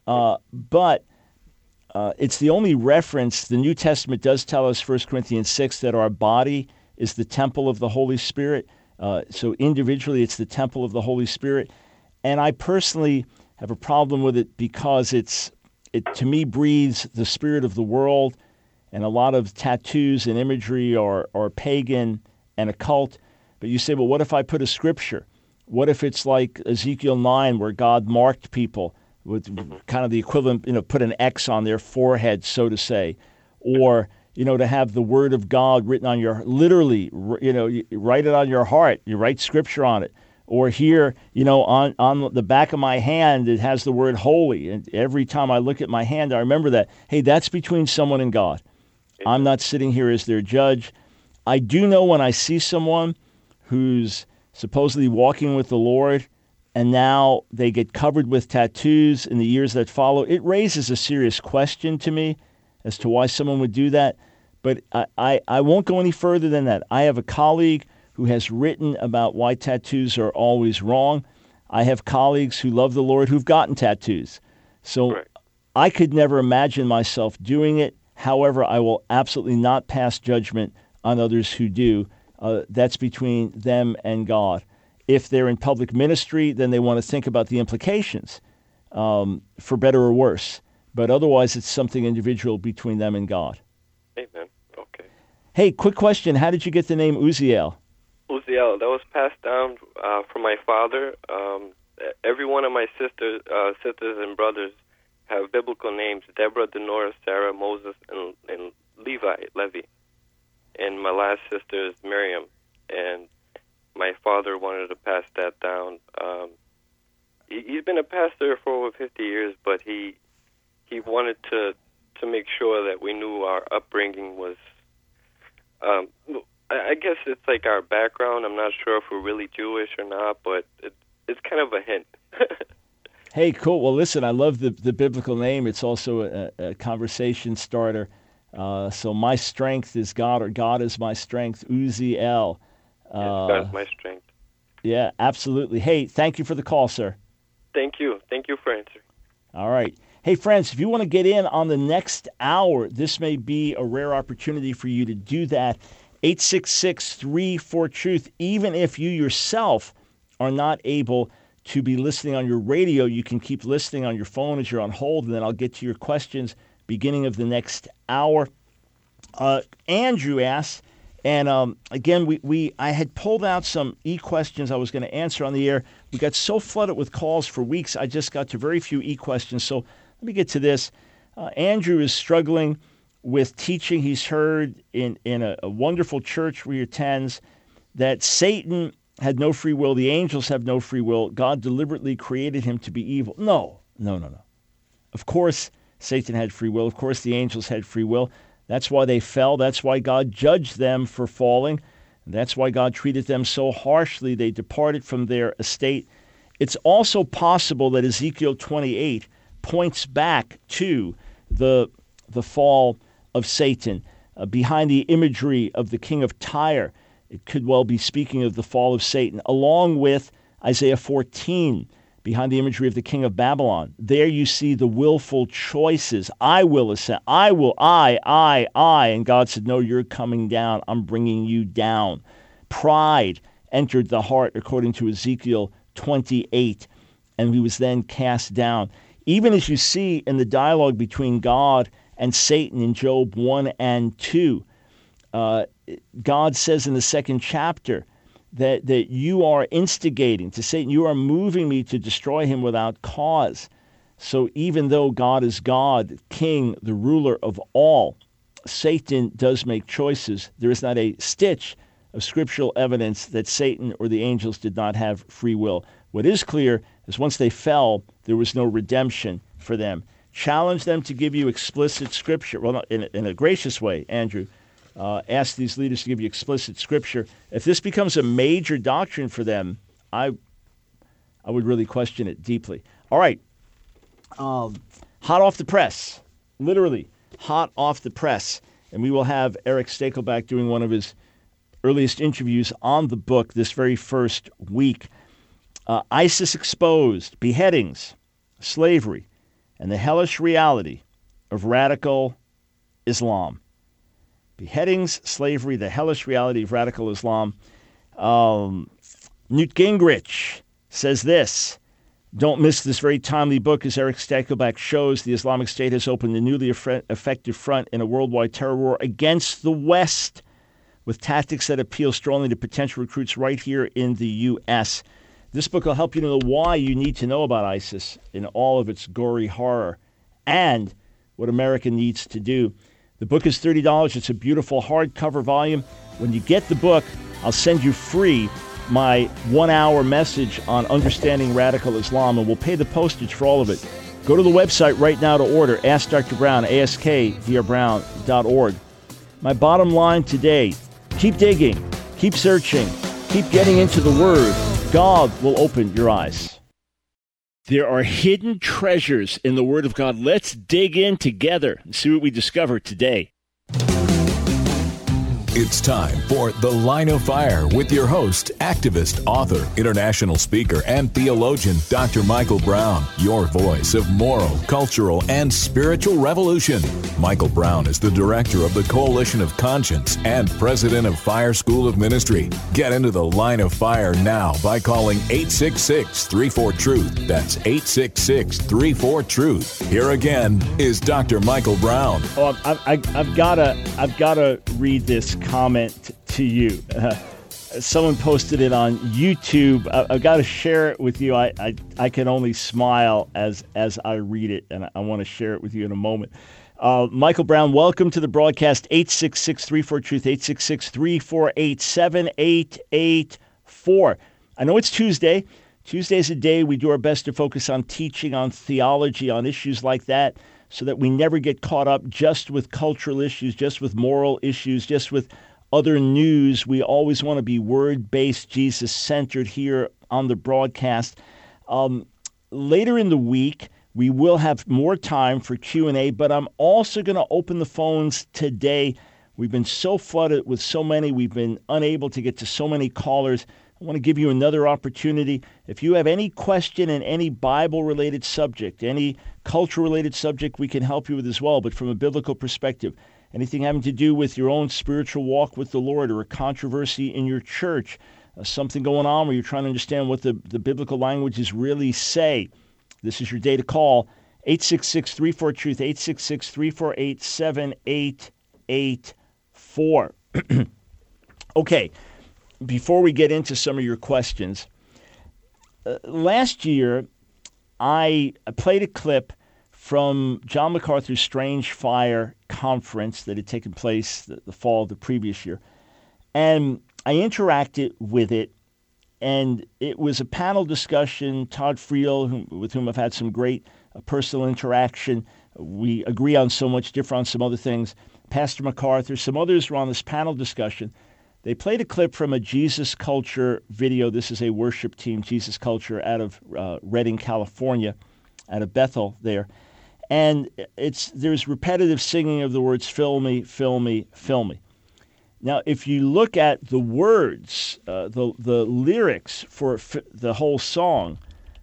A: but it's the only reference. The New Testament does tell us, 1 Corinthians 6, that our body is the temple of the Holy Spirit. So individually, it's the temple of the Holy Spirit. And I personally have a problem with it because it to me breathes the spirit of the world, and a lot of tattoos and imagery are pagan and occult. But you say, well, what if I put a scripture? What if it's like Ezekiel 9, where God marked people with kind of the equivalent, put an X on their forehead, so to say, or to have the word of God written on your, literally, you write it on your heart, you write scripture on it. Or here, on the back of my hand, it has the word holy. And every time I look at my hand, I remember that, hey, that's between someone and God. I'm not sitting here as their judge. I do know when I see someone who's supposedly walking with the Lord, and now they get covered with tattoos in the years that follow, it raises a serious question to me as to why someone would do that. But I won't go any further than that. I have a colleague who has written about why tattoos are always wrong. I have colleagues who love the Lord who've gotten tattoos. So
H: Right.
A: I could never imagine myself doing it. However, I will absolutely not pass judgment on others who do. That's between them and God. If they're in public ministry, then they want to think about the implications, for better or worse. But otherwise, it's something individual between them and God.
H: Amen. Okay.
A: Hey, quick question. How did you get the name Uziel?
H: Uziel, that was passed down from my father. Every one of my sisters and brothers have biblical names: Deborah, Denora, Sarah, Moses, and Levi. And my last sister is Miriam. And my father wanted to pass that down. He's been a pastor for over 50 years, but he wanted to make sure that we knew our upbringing was. I guess it's like our background. I'm not sure if we're really Jewish or not, but it's kind of a hint.
A: Hey, cool. Well, listen, I love the biblical name. It's also a conversation starter. So my strength is God, or God is my strength. Uziel.
H: God is my strength.
A: Yeah, absolutely. Hey, thank you for the call, sir.
H: Thank you. Thank you for answering.
A: All right. Hey, friends, if you want to get in on the next hour, this may be a rare opportunity for you to do that. 866-34-TRUTH. Even if you yourself are not able to be listening on your radio, you can keep listening on your phone as you're on hold, and then I'll get to your questions beginning of the next hour. Andrew asks, and again, I had pulled out some e-questions I was going to answer on the air. We got so flooded with calls for weeks, I just got to very few e-questions. So let me get to this. Andrew is struggling with teaching. He's heard in a wonderful church where he attends that Satan had no free will. The angels have no free will. God deliberately created him to be evil. No. Of course, Satan had free will. Of course, the angels had free will. That's why they fell. That's why God judged them for falling. That's why God treated them so harshly. They departed from their estate. It's also possible that Ezekiel 28 points back to the fall of Satan. Behind the imagery of the king of Tyre, it could well be speaking of the fall of Satan, along with Isaiah 14, behind the imagery of the king of Babylon. There you see the willful choices. I will ascend. I. And God said, no, you're coming down. I'm bringing you down. Pride entered the heart, according to Ezekiel 28, and he was then cast down. Even as you see in the dialogue between God and Satan in Job 1 and 2, God says in the second chapter that you are instigating to Satan, you are moving me to destroy him without cause. So even though God is God, King, the ruler of all, Satan does make choices. There is not a stitch of scriptural evidence that Satan or the angels did not have free will. What is clear is once they fell, there was no redemption for them. Challenge them to give you explicit scripture. Well, not in a gracious way, Andrew. Ask these leaders to give you explicit scripture. If this becomes a major doctrine for them, I would really question it deeply. All right. Hot off the press. Literally, hot off the press. And we will have Eric Stakelback doing one of his earliest interviews on the book this very first week. ISIS exposed, beheadings, slavery, and the hellish reality of radical Islam. Beheadings, slavery, the hellish reality of radical Islam. Newt Gingrich says this. Don't miss this very timely book. As Eric Stakelback shows, the Islamic State has opened a newly effective front in a worldwide terror war against the West, with tactics that appeal strongly to potential recruits right here in the U.S. This book will help you know why you need to know about ISIS in all of its gory horror and what America needs to do. The book is $30. It's a beautiful hardcover volume. When you get the book, I'll send you free my 1-hour message on understanding radical Islam, and we'll pay the postage for all of it. Go to the website right now to order. Ask Dr. Brown, askdrbrown.org. My bottom line today, keep digging, keep searching, keep getting into the Word. God will open your eyes. There are hidden treasures in the Word of God. Let's dig in together and see what we discover today.
B: It's time for The Line of Fire with your host, activist, author, international speaker, and theologian, Dr. Michael Brown, your voice of moral, cultural, and spiritual revolution. Michael Brown is the director of the Coalition of Conscience and president of Fire School of Ministry. Get into The Line of Fire now by calling 866-34-TRUTH. That's 866-34-TRUTH. Here again is Dr. Michael Brown.
A: Oh, I've got to read this comment to you. Someone posted it on YouTube. I've got to share it with you. I can only smile as I read it, and I want to share it with you in a moment. Michael Brown, welcome to the broadcast. 866-34-TRUTH, 866-348-7884. I know it's Tuesday. Tuesday's a day we do our best to focus on teaching, on theology, on issues like that, so that we never get caught up just with cultural issues, just with moral issues, just with other news. We always want to be word-based, Jesus-centered here on the broadcast. Later in the week, we will have more time for Q&A, but I'm also going to open the phones today. We've been so flooded with so many. We've been unable to get to so many callers. I want to give you another opportunity. If you have any question in any Bible-related subject, any culture-related subject, we can help you with as well, but from a biblical perspective. Anything having to do with your own spiritual walk with the Lord, or a controversy in your church, something going on where you're trying to understand what the biblical languages really say, this is your day to call. 866-34-TRUTH, 866-348-7884. Okay. Before we get into some of your questions, last year I played a clip from John MacArthur's Strange Fire conference that had taken place the fall of the previous year, and I interacted with it, and it was a panel discussion. Todd Friel, with whom I've had some great personal interaction, we agree on so much, differ on some other things. Pastor MacArthur, some others were on this panel discussion. They played a clip from a Jesus Culture video. This is a worship team, Jesus Culture, out of Redding, California, out of Bethel there. And there's repetitive singing of the words, fill me, fill me, fill me. Now, if you look at the words, the lyrics for the whole song,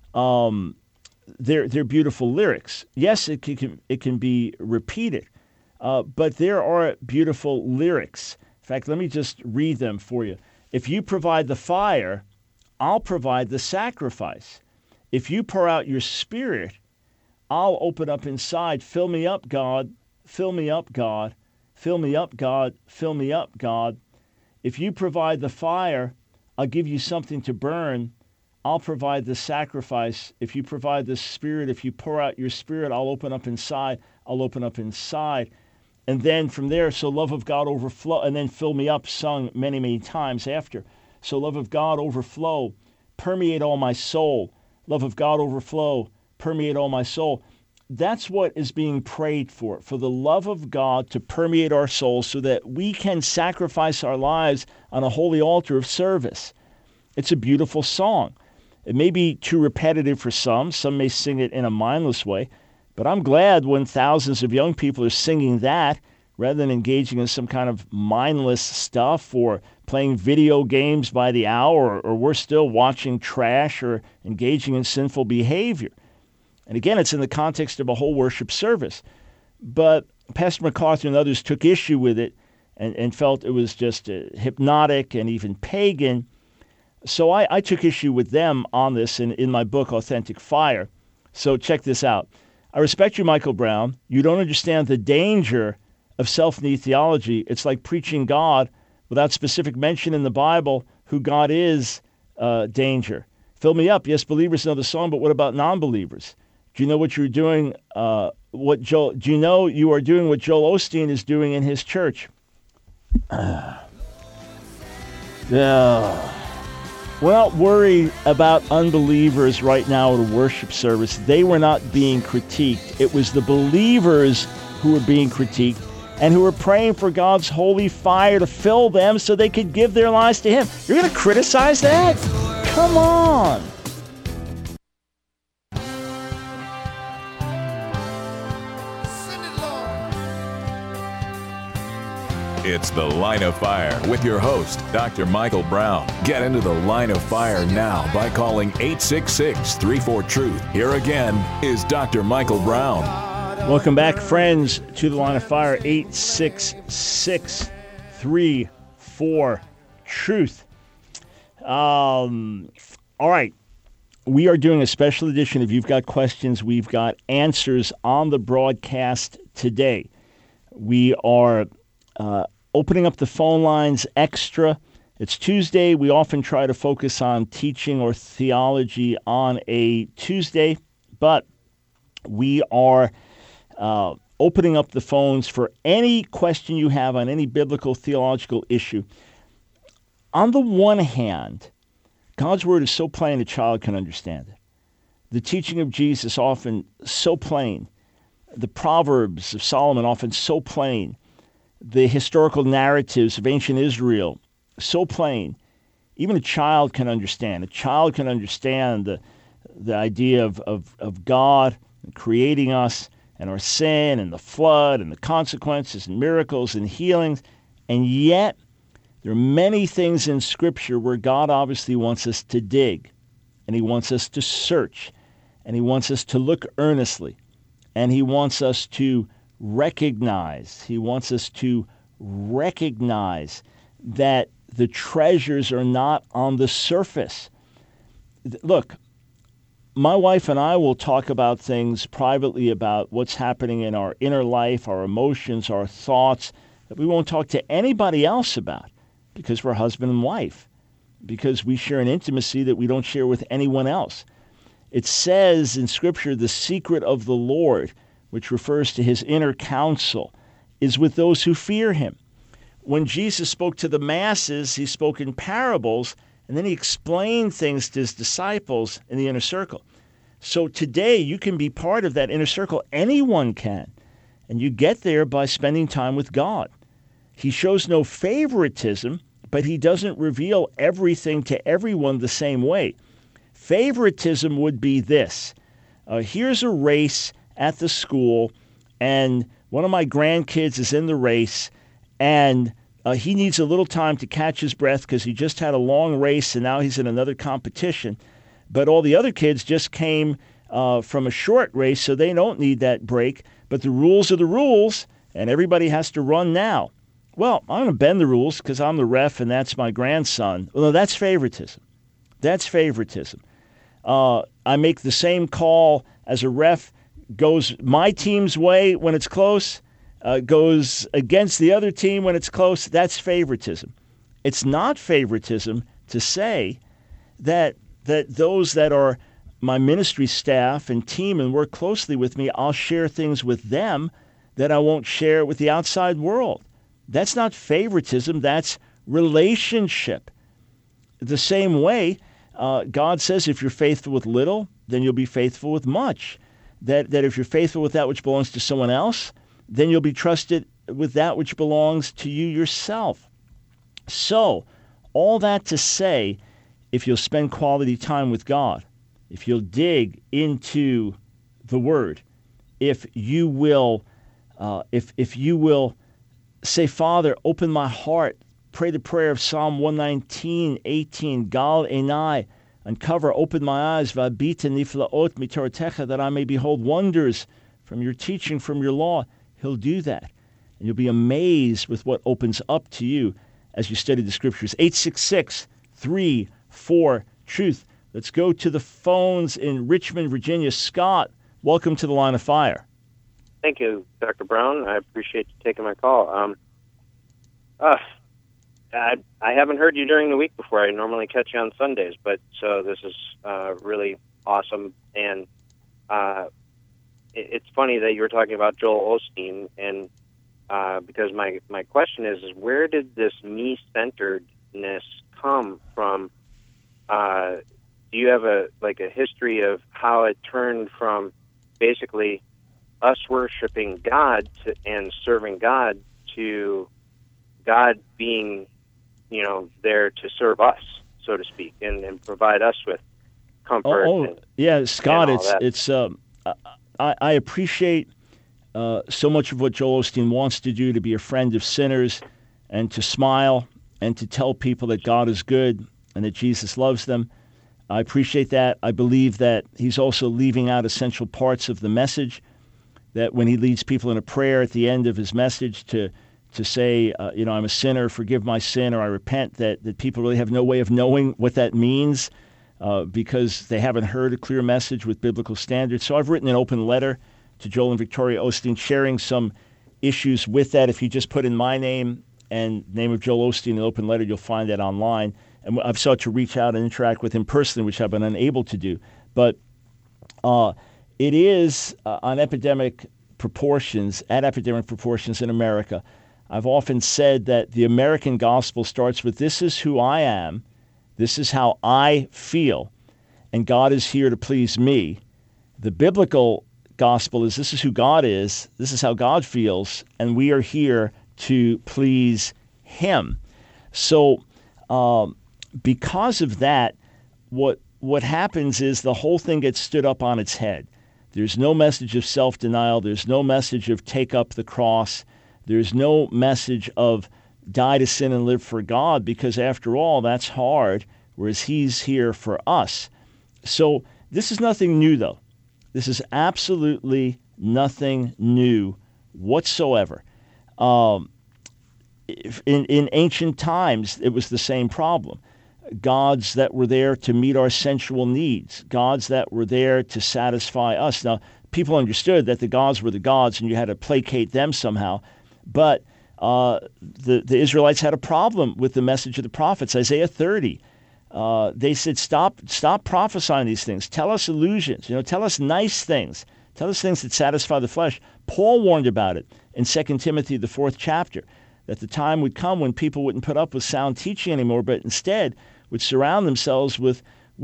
A: they're beautiful lyrics. Yes, it can be repeated, but there are beautiful lyrics. In fact, let me just read them for you. If you provide the fire, I'll provide the sacrifice. If you pour out your spirit, I'll open up inside. Fill me up, God. Fill me up, God. Fill me up, God. Fill me up, God. If you provide the fire, I'll give you something to burn. I'll provide the sacrifice. If you provide the spirit, if you pour out your spirit, I'll open up inside. I'll open up inside. And then from there, so love of God overflow, and then fill me up, sung many, many times after. So love of God overflow, permeate all my soul. Love of God overflow, permeate all my soul. That's what is being prayed for the love of God to permeate our souls so that we can sacrifice our lives on a holy altar of service. It's a beautiful song. It may be too repetitive for some. Some may sing it in a mindless way. But I'm glad when thousands of young people are singing that rather than engaging in some kind of mindless stuff or playing video games by the hour, or we're still watching trash or engaging in sinful behavior. And again, it's in the context of a whole worship service. But Pastor MacArthur and others took issue with it and felt it was just hypnotic and even pagan. So I took issue with them on this in my book, Authentic Fire. So check this out. I respect you, Michael Brown. You don't understand the danger of self-need theology. It's like preaching God without specific mention in the Bible who God is. Danger. Fill me up. Yes, believers know the song, but what about non-believers? Do you know what you're doing? Do you know you are doing what Joel Osteen is doing in his church? Yeah. We're not worried about unbelievers right now at a worship service. They were not being critiqued. It was the believers who were being critiqued and who were praying for God's holy fire to fill them so they could give their lives to Him. You're going to criticize that? Come on.
B: It's The Line of Fire with your host, Dr. Michael Brown. Get into the Line of Fire now by calling 866-34-TRUTH. Here again is Dr. Michael Brown.
A: Welcome back, friends, to the Line of Fire, 866-34-TRUTH. All right. We are doing a special edition. If you've got questions, we've got answers on the broadcast today. We are opening up the phone lines extra. It's Tuesday. We often try to focus on teaching or theology on a Tuesday, but we are opening up the phones for any question you have on any biblical theological issue. On the one hand, God's word is so plain a child can understand it. The teaching of Jesus often so plain. The Proverbs of Solomon often so plain. The historical narratives of ancient Israel so plain. Even a child can understand. A child can understand the idea of God creating us and our sin and the flood and the consequences and miracles and healings. And yet, there are many things in Scripture where God obviously wants us to dig, and He wants us to search, and He wants us to look earnestly, and He wants us to recognize. He wants us to recognize that the treasures are not on the surface. Look, my wife and I will talk about things privately about what's happening in our inner life, our emotions, our thoughts, that we won't talk to anybody else about because we're husband and wife, because we share an intimacy that we don't share with anyone else. It says in Scripture, the secret of the Lord, which refers to His inner counsel, is with those who fear Him. When Jesus spoke to the masses, He spoke in parables, and then He explained things to His disciples in the inner circle. So today, you can be part of that inner circle. Anyone can. And you get there by spending time with God. He shows no favoritism, but He doesn't reveal everything to everyone the same way. Favoritism would be this. Here's a race at the school, and one of my grandkids is in the race, and he needs a little time to catch his breath because he just had a long race and now he's in another competition. But all the other kids just came from a short race, so they don't need that break. But the rules are the rules, and everybody has to run now. Well, I'm going to bend the rules because I'm the ref and that's my grandson. Well, that's favoritism. That's favoritism. I make the same call as a ref, goes my team's way when it's close, goes against the other team when it's close. That's favoritism. It's not favoritism to say that those that are my ministry staff and team and work closely with me, I'll share things with them that I won't share with the outside world. That's not favoritism. That's relationship. The same way, God says if you're faithful with little, then you'll be faithful with much. That if you're faithful with that which belongs to someone else, then you'll be trusted with that which belongs to you yourself. So, all that to say, if you'll spend quality time with God, if you'll dig into the Word, if you will say, Father, open my heart, pray the prayer of Psalm 119:18, Gal Einai, uncover, open my eyes, v'abita niflaot mitoratecha, that I may behold wonders from your teaching, from your law. He'll do that. And you'll be amazed with what opens up to you as you study the Scriptures. 866-34-TRUTH. Let's go to the phones in Richmond, Virginia. Scott, welcome to the Line of Fire.
I: Thank you, Dr. Brown. I appreciate you taking my call. I haven't heard you during the week before. I normally catch you on Sundays, but so this is really awesome. And it's funny that you were talking about Joel Osteen, and because my question is where did this me-centeredness come from? Do you have a history of how it turned from basically us worshiping God and serving God to God being, there to serve us, so to speak, and provide us with comfort?
A: Yeah, Scott,
I: it's
A: I appreciate so much of what Joel Osteen wants to do, to be a friend of sinners, and to smile and to tell people that God is good and that Jesus loves them. I appreciate that. I believe that he's also leaving out essential parts of the message, that when he leads people in a prayer at the end of his message to say, I'm a sinner, forgive my sin, or I repent, that people really have no way of knowing what that means because they haven't heard a clear message with biblical standards. So I've written an open letter to Joel and Victoria Osteen sharing some issues with that. If you just put in my name and name of Joel Osteen in the open letter, you'll find that online. And I've sought to reach out and interact with him personally, which I've been unable to do. But it is at epidemic proportions in America. I've often said that the American gospel starts with, this is who I am, this is how I feel, and God is here to please me. The biblical gospel is, this is who God is, this is how God feels, and we are here to please him. So because of that, what happens is the whole thing gets stood up on its head. There's no message of self-denial. There's no message of take up the cross. There's no message of die to sin and live for God, because after all, that's hard, whereas he's here for us. So this is nothing new, though. This is absolutely nothing new whatsoever. In ancient times, it was the same problem. Gods that were there to meet our sensual needs, gods that were there to satisfy us. Now, people understood that the gods were the gods and you had to placate them somehow, but the Israelites had a problem with the message of the prophets. Isaiah 30, they said, stop prophesying these things. Tell us illusions, tell us nice things. Tell us things that satisfy the flesh. Paul warned about it in 2 Timothy, the 4th chapter, that the time would come when people wouldn't put up with sound teaching anymore, but instead would surround themselves with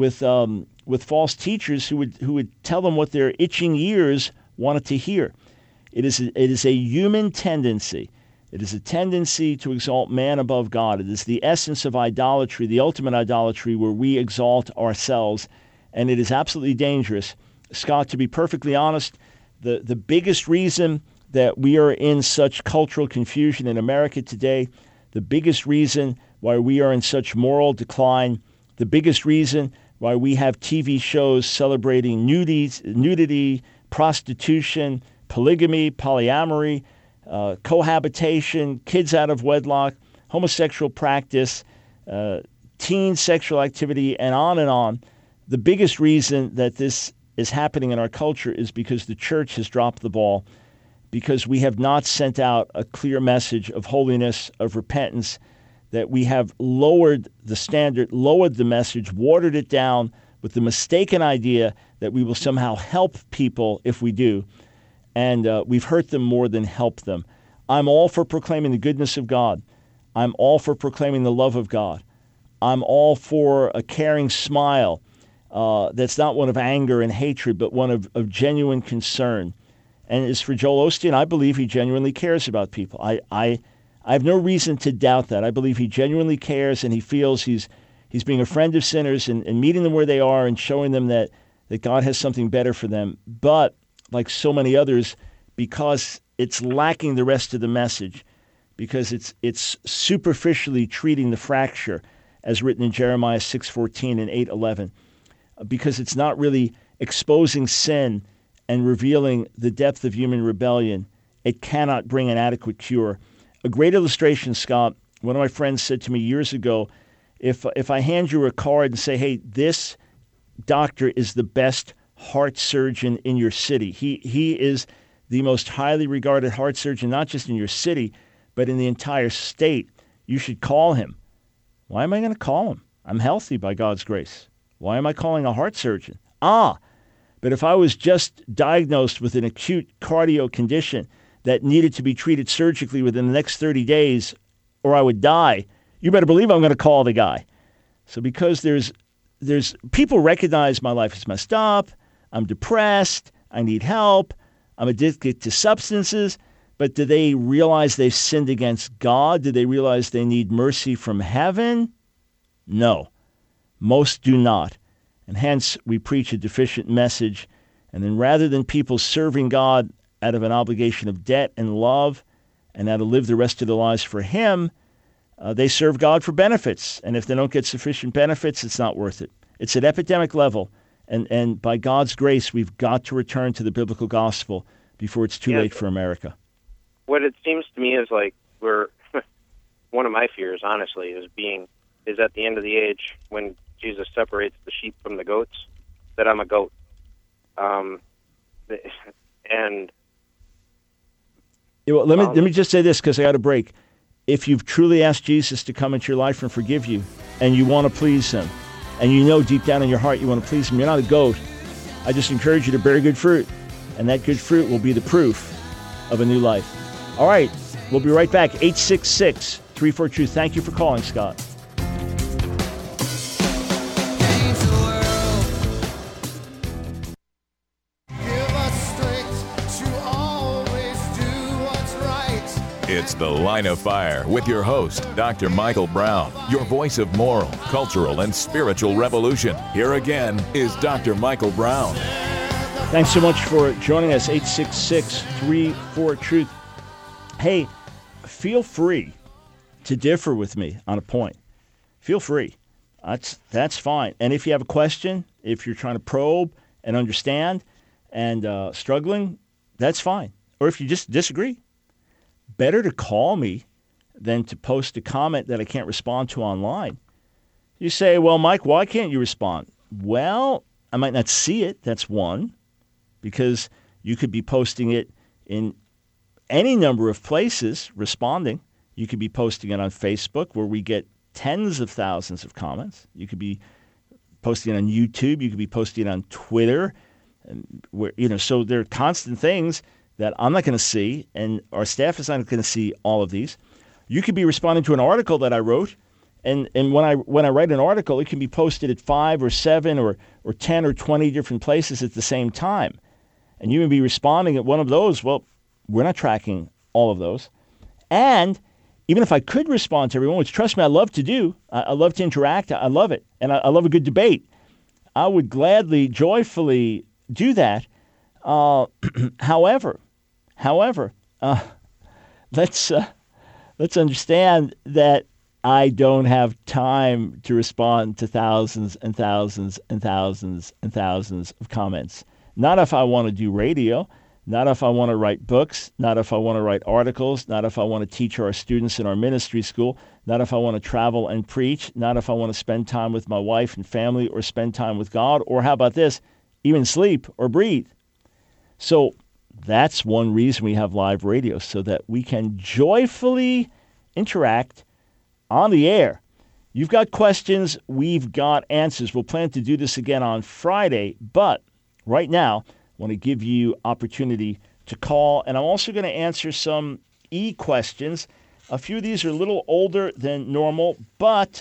A: false teachers who would tell them what their itching ears wanted to hear. It is a human tendency. It is a tendency to exalt man above God. It is the essence of idolatry, the ultimate idolatry, where we exalt ourselves, and it is absolutely dangerous. Scott, to be perfectly honest, the biggest reason that we are in such cultural confusion in America today, the biggest reason why we are in such moral decline, the biggest reason why we have TV shows celebrating nudity, prostitution, polygamy, polyamory, cohabitation, kids out of wedlock, homosexual practice, teen sexual activity, and on and on. The biggest reason that this is happening in our culture is because the church has dropped the ball, because we have not sent out a clear message of holiness, of repentance, that we have lowered the standard, lowered the message, watered it down with the mistaken idea that we will somehow help people if we do. And we've hurt them more than helped them. I'm all for proclaiming the goodness of God. I'm all for proclaiming the love of God. I'm all for a caring smile that's not one of anger and hatred, but one of genuine concern. And as for Joel Osteen, I believe he genuinely cares about people. I have no reason to doubt that. I believe he genuinely cares, and he feels he's being a friend of sinners and meeting them where they are and showing them that God has something better for them. But like so many others, because it's lacking the rest of the message, because it's superficially treating the fracture as written in Jeremiah 6:14 and 8:11, because it's not really exposing sin and revealing the depth of human rebellion, it cannot bring an adequate cure. A great illustration, Scott, one of my friends said to me years ago, if I hand you a card and say, hey, this doctor is the best heart surgeon in your city. He is the most highly regarded heart surgeon, not just in your city, but in the entire state. You should call him. Why am I going to call him? I'm healthy by God's grace. Why am I calling a heart surgeon? But if I was just diagnosed with an acute cardio condition that needed to be treated surgically within the next 30 days, or I would die, you better believe I'm going to call the guy. So because there's people recognize my life is messed up, I'm depressed, I need help, I'm addicted to substances, but do they realize they've sinned against God? Do they realize they need mercy from heaven? No, most do not. And hence, we preach a deficient message. And then rather than people serving God out of an obligation of debt and love, and now to live the rest of their lives for him, They serve God for benefits, and if they don't get sufficient benefits, it's not worth it. It's at epidemic level, and by God's grace, we've got to return to the biblical gospel before it's too late for America.
I: What it seems to me is like we're one of my fears, honestly, is at the end of the age when Jesus separates the sheep from the goats, that I'm a goat. And
A: let me just say this, because I got a break. If you've truly asked Jesus to come into your life and forgive you, and you want to please him, and you know deep down in your heart you want to please him, you're not a goat. I just encourage you to bear good fruit, and that good fruit will be the proof of a new life. All right, we'll be right back. 866-34-TRUTH. Thank you for calling, Scott.
B: It's The Line of Fire with your host, Dr. Michael Brown, your voice of moral, cultural, and spiritual revolution. Here again is Dr. Michael Brown.
A: Thanks so much for joining us, 866-34-TRUTH. Hey, feel free to differ with me on a point. Feel free. That's fine. And if you have a question, if you're trying to probe and understand and struggling, that's fine. Or if you just disagree, better to call me than to post a comment that I can't respond to online. You say, well, Mike, why can't you respond? Well, I might not see it. That's one, because you could be posting it in any number of places, responding. You could be posting it on Facebook, where we get tens of thousands of comments. You could be posting it on YouTube. You could be posting it on Twitter. And so there are constant things that I'm not going to see, and our staff is not going to see all of these. You could be responding to an article that I wrote, and when I write an article, it can be posted at 5 or 7 or 10 or 20 different places at the same time. And you may be responding at one of those. Well, we're not tracking all of those. And even if I could respond to everyone, which, trust me, I love to do, I love to interact, I love it, and I love a good debate, I would gladly, joyfully do that. However, let's understand that I don't have time to respond to thousands and thousands and thousands and thousands of comments. Not if I want to do radio, not if I want to write books, not if I want to write articles, not if I want to teach our students in our ministry school, not if I want to travel and preach, not if I want to spend time with my wife and family or spend time with God, or how about this, even sleep or breathe. So that's one reason we have live radio, so that we can joyfully interact on the air. You've got questions, we've got answers. We'll plan to do this again on Friday, but right now, I want to give you opportunity to call, and I'm also going to answer some e-questions. A few of these are a little older than normal, but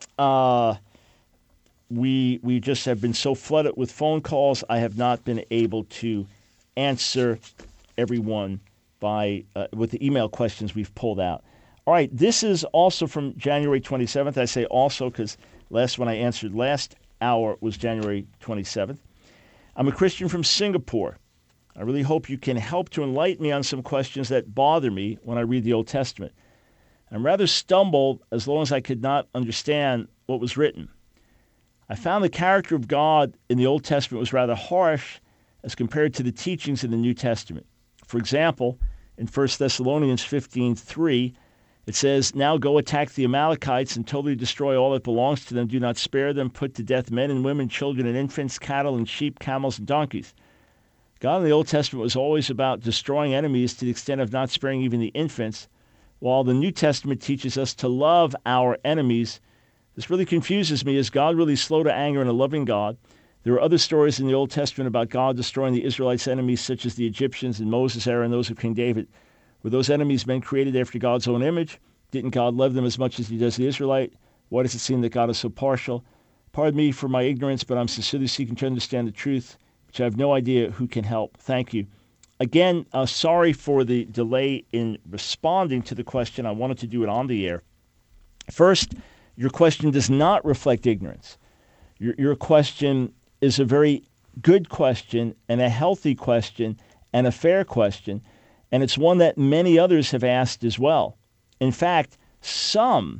A: we just have been so flooded with phone calls, I have not been able to answer everyone with the email questions we've pulled out. All right, this is also from January 27th. I say also because last one I answered last hour was January 27th. I'm a Christian from Singapore. I really hope you can help to enlighten me on some questions that bother me when I read the Old Testament. I'm rather stumbled as long as I could not understand what was written. I found the character of God in the Old Testament was rather harsh as compared to the teachings in the New Testament. For example, in 1 Thessalonians 15:3, it says, "Now go attack the Amalekites and totally destroy all that belongs to them. Do not spare them. Put to death men and women, children and infants, cattle and sheep, camels and donkeys." God in the Old Testament was always about destroying enemies to the extent of not sparing even the infants, while the New Testament teaches us to love our enemies. This really confuses me. Is God really slow to anger and a loving God? There are other stories in the Old Testament about God destroying the Israelites' enemies, such as the Egyptians in Moses' era and those of King David. Were those enemies men created after God's own image? Didn't God love them as much as he does the Israelite? Why does it seem that God is so partial? Pardon me for my ignorance, but I'm sincerely seeking to understand the truth, which I have no idea who can help. Thank you. Again, sorry for the delay in responding to the question. I wanted to do it on the air. First, your question does not reflect ignorance. Your question is a very good question and a healthy question and a fair question, and it's one that many others have asked as well. In fact, Some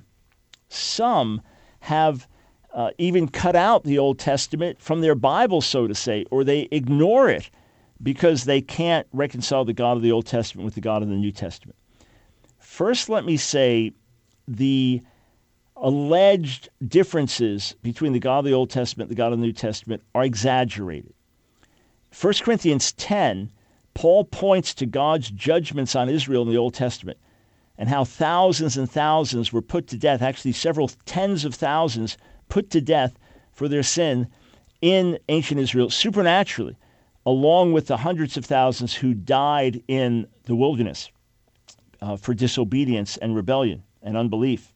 A: have even cut out the Old Testament from their Bible, so to say, or they ignore it because they can't reconcile the God of the Old Testament with the God of the New Testament. First, let me say the alleged differences between the God of the Old Testament and the God of the New Testament are exaggerated. 1 Corinthians 10, Paul points to God's judgments on Israel in the Old Testament and how thousands and thousands were put to death, actually several tens of thousands put to death for their sin in ancient Israel supernaturally, along with the hundreds of thousands who died in the wilderness for disobedience and rebellion and unbelief.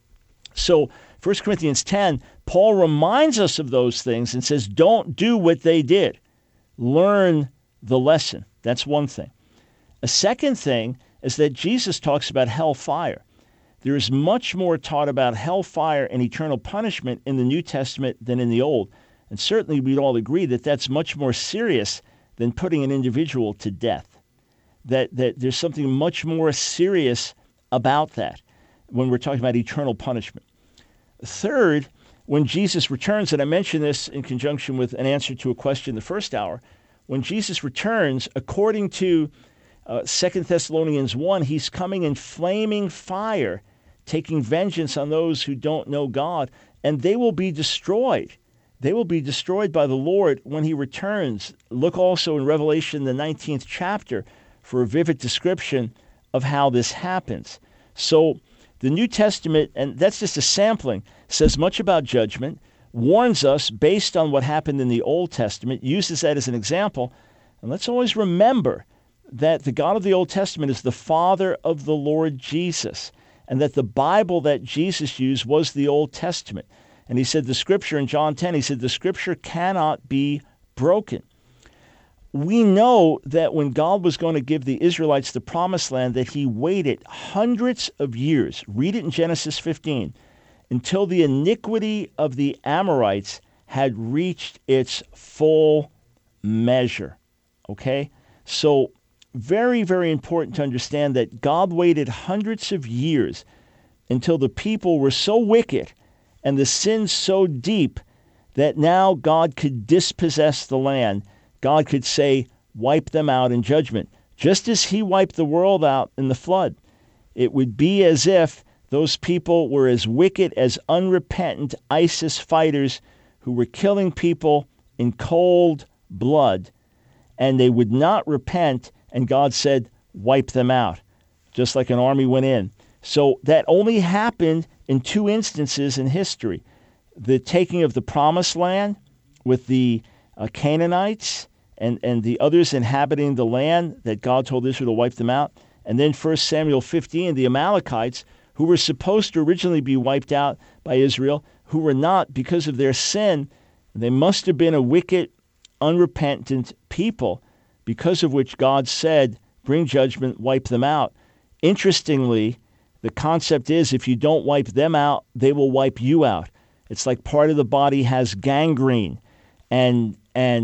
A: So 1 Corinthians 10, Paul reminds us of those things and says, don't do what they did. Learn the lesson. That's one thing. A second thing is that Jesus talks about hellfire. There is much more taught about hellfire and eternal punishment in the New Testament than in the Old. And certainly we'd all agree that that's much more serious than putting an individual to death. That there's something much more serious about that when we're talking about eternal punishment. Third, when Jesus returns, and I mentioned this in conjunction with an answer to a question in the first hour, when Jesus returns, according to 2 Thessalonians 1, he's coming in flaming fire, taking vengeance on those who don't know God, and they will be destroyed. They will be destroyed by the Lord when he returns. Look also in Revelation, the 19th chapter, for a vivid description of how this happens. So the New Testament, and that's just a sampling, says much about judgment, warns us based on what happened in the Old Testament, uses that as an example. And let's always remember that the God of the Old Testament is the Father of the Lord Jesus, and that the Bible that Jesus used was the Old Testament. And he said the Scripture in John 10, he said the Scripture cannot be broken. We know that when God was going to give the Israelites the promised land, that he waited hundreds of years, read it in Genesis 15, until the iniquity of the Amorites had reached its full measure. Okay? So very, very important to understand that God waited hundreds of years until the people were so wicked and the sin so deep that now God could dispossess the land. God could say, wipe them out in judgment. Just as he wiped the world out in the flood, it would be as if those people were as wicked as unrepentant ISIS fighters who were killing people in cold blood, and they would not repent, and God said, wipe them out, just like an army went in. So that only happened in two instances in history. The taking of the promised land with the Canaanites and the others inhabiting the land that God told Israel to wipe them out. And then 1 Samuel 15, the Amalekites, who were supposed to originally be wiped out by Israel, who were not because of their sin. They must have been a wicked, unrepentant people, because of which God said, bring judgment, wipe them out. Interestingly, the concept is if you don't wipe them out, they will wipe you out. It's like part of the body has gangrene, and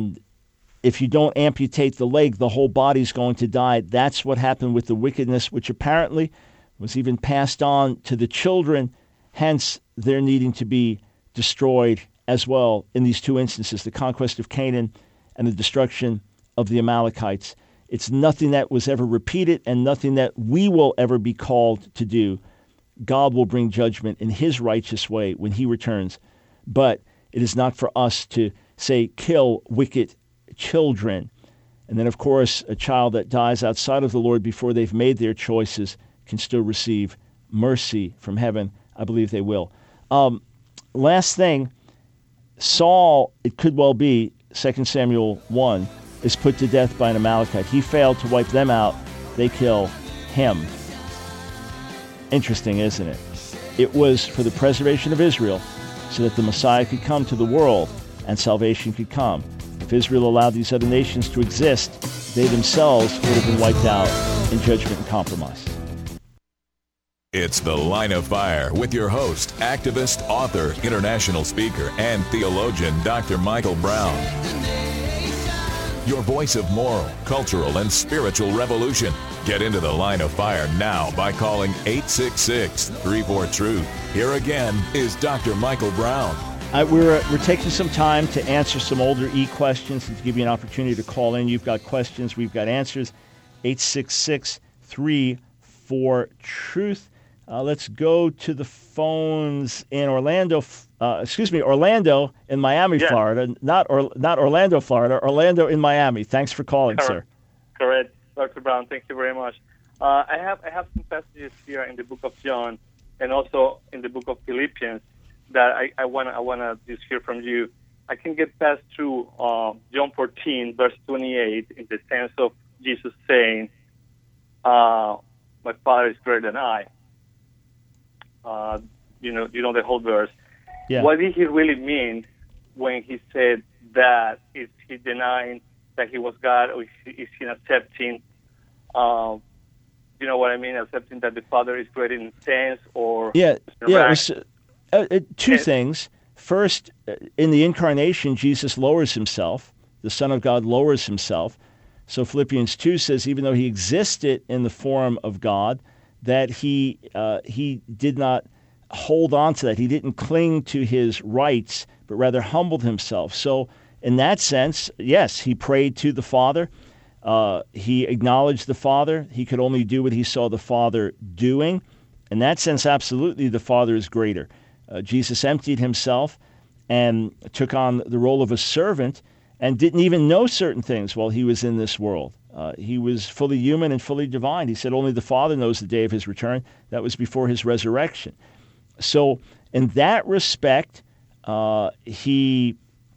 A: if you don't amputate the leg, the whole body's going to die. That's what happened with the wickedness, which apparently was even passed on to the children. Hence, they're needing to be destroyed as well in these two instances, the conquest of Canaan and the destruction of the Amalekites. It's nothing that was ever repeated and nothing that we will ever be called to do. God will bring judgment in his righteous way when he returns. But it is not for us to say, kill wicked children. And then, of course, a child that dies outside of the Lord before they've made their choices can still receive mercy from heaven. I believe they will. Last thing, Saul, it could well be, 2 Samuel 1, is put to death by an Amalekite. He failed to wipe them out. They kill him. Interesting, isn't it? It was for the preservation of Israel so that the Messiah could come to the world and salvation could come. If Israel allowed these other nations to exist, they themselves would have been wiped out in judgment and compromise.
B: It's The Line of Fire with your host, activist, author, international speaker, and theologian, Dr. Michael Brown. Your voice of moral, cultural, and spiritual revolution. Get into the line of fire now by calling 866-34-TRUTH. Here again is Dr. Michael Brown.
A: We're taking some time to answer some older questions and to give you an opportunity to call in. You've got questions, we've got answers. 866-34-TRUTH. Let's go to the phones in Orlando in Miami, Florida. Not Orlando, Florida. Orlando in Miami. Thanks for calling, sir.
J: Correct, Dr. Brown. Thank you very much. I have some passages here in the book of John and also in the book of Philippians that I wanna just hear from you. I can get past through John 14, verse 28, in the sense of Jesus saying, "My Father is greater than I." You know the whole verse. Yeah. What did he really mean when he said that? Is he denying that he was God, or is he accepting? You know what I mean? Accepting that the Father is greater in sense, or
A: two things. First, in the incarnation, Jesus lowers himself. The Son of God lowers himself. So Philippians 2 says, even though he existed in the form of God, that he did not hold on to that. He didn't cling to his rights, but rather humbled himself. So in that sense, yes, he prayed to the Father. He acknowledged the Father. He could only do what he saw the Father doing. In that sense, absolutely, the Father is greater. Jesus emptied himself and took on the role of a servant and didn't even know certain things while he was in this world. He was fully human and fully divine. He said only the Father knows the day of his return. That was before his resurrection. So in that respect, he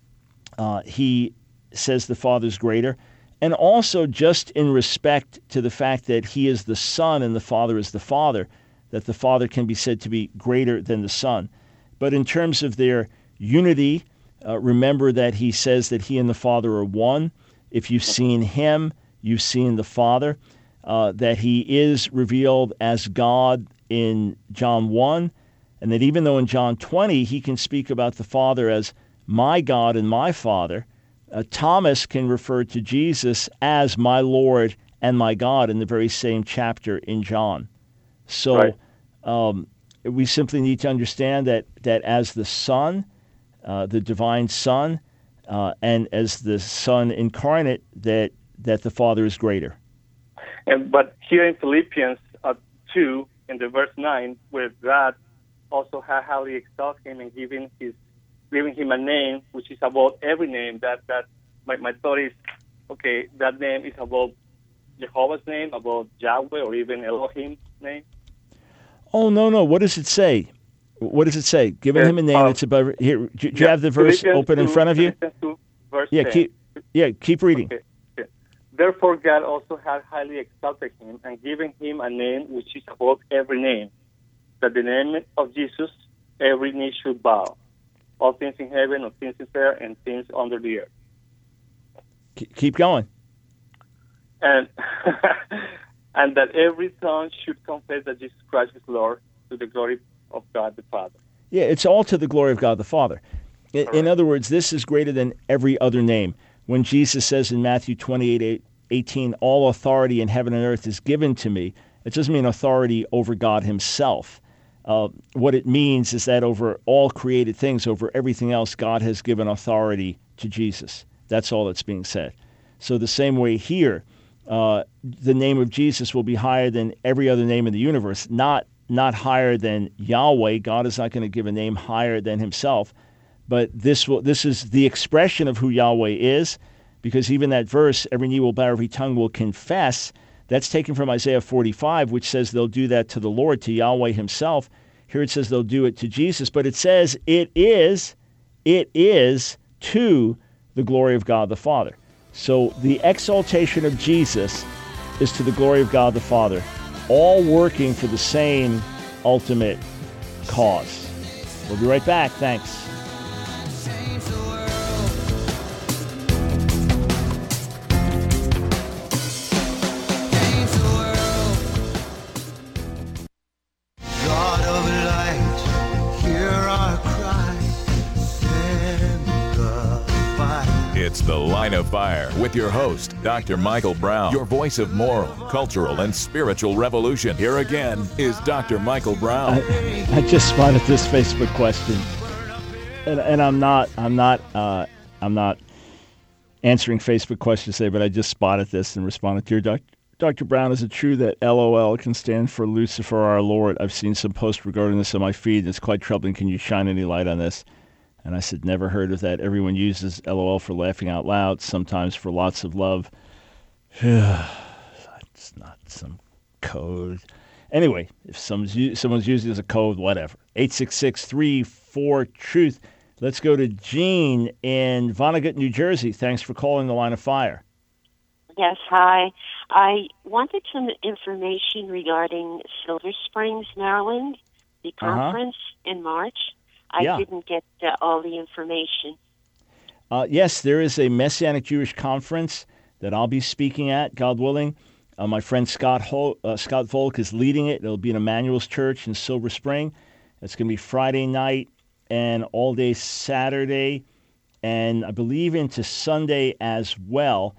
A: says the Father's greater. And also just in respect to the fact that he is the Son and the Father is the Father, that the Father can be said to be greater than the Son. But in terms of their unity, remember that he says that he and the Father are one. If you've seen him, you've seen the Father. That he is revealed as God in John 1, and that even though in John 20 he can speak about the Father as my God and my Father, Thomas can refer to Jesus as my Lord and my God in the very same chapter in John. So we simply need to understand that as the Son, the divine Son, and as the Son incarnate, that the Father is greater.
J: But here in Philippians 2, in the verse 9, where God also highly exalts him and giving him a name which is above every name, that my thought is, okay, that name is above Jehovah's name, above Yahweh, or even Elohim's name?
A: Oh, no. What does it say? What does it say? Giving him a name that's above... Here, do you have the verse open in front of you?
J: 2, verse
A: 10. Keep reading.
J: Okay. Therefore God also had highly exalted him and given him a name which is above every name, that the name of Jesus every knee should bow, all things in heaven, all things in earth, and things under the earth.
A: Keep going.
J: And and that every tongue should confess that Jesus Christ is Lord, to the glory of God the Father.
A: Yeah, it's all to the glory of God the Father. In other words, this is greater than every other name. When Jesus says in Matthew 28:18, all authority in heaven and earth is given to me, it doesn't mean authority over God himself. What it means is that over all created things, over everything else, God has given authority to Jesus. That's all that's being said. So the same way here, the name of Jesus will be higher than every other name in the universe, not higher than Yahweh. God is not going to give a name higher than himself. But this is the expression of who Yahweh is, because even that verse, every knee will bow, every tongue will confess, that's taken from Isaiah 45, which says they'll do that to the Lord, to Yahweh himself. Here it says they'll do it to Jesus, but it says it is to the glory of God the Father. So the exaltation of Jesus is to the glory of God the Father, all working for the same ultimate cause. We'll be right back. Thanks.
B: It's The Line of Fire with your host, Dr. Michael Brown, your voice of moral, cultural, and spiritual revolution. Here again is Dr. Michael Brown.
A: I just spotted this Facebook question, and I'm not answering Facebook questions today, but I just spotted this and responded to your Dr. Brown. Is it true that LOL can stand for Lucifer our Lord? I've seen some posts regarding this on my feed. It's quite troubling. Can you shine any light on this? And I said, never heard of that. Everyone uses LOL for laughing out loud, sometimes for lots of love. It's not some code. Anyway, if someone's using it as a code, whatever. 866-34-TRUTH. Let's go to Jean in Vonnegut, New Jersey. Thanks for calling The Line of Fire.
K: Yes, hi. I wanted some information regarding Silver Springs, Maryland, the conference in March. I didn't get all the information.
A: Yes, there is a Messianic Jewish conference that I'll be speaking at, God willing. My friend Scott Volk is leading it. It'll be in Emmanuel's Church in Silver Spring. It's going to be Friday night and all day Saturday, and I believe into Sunday as well.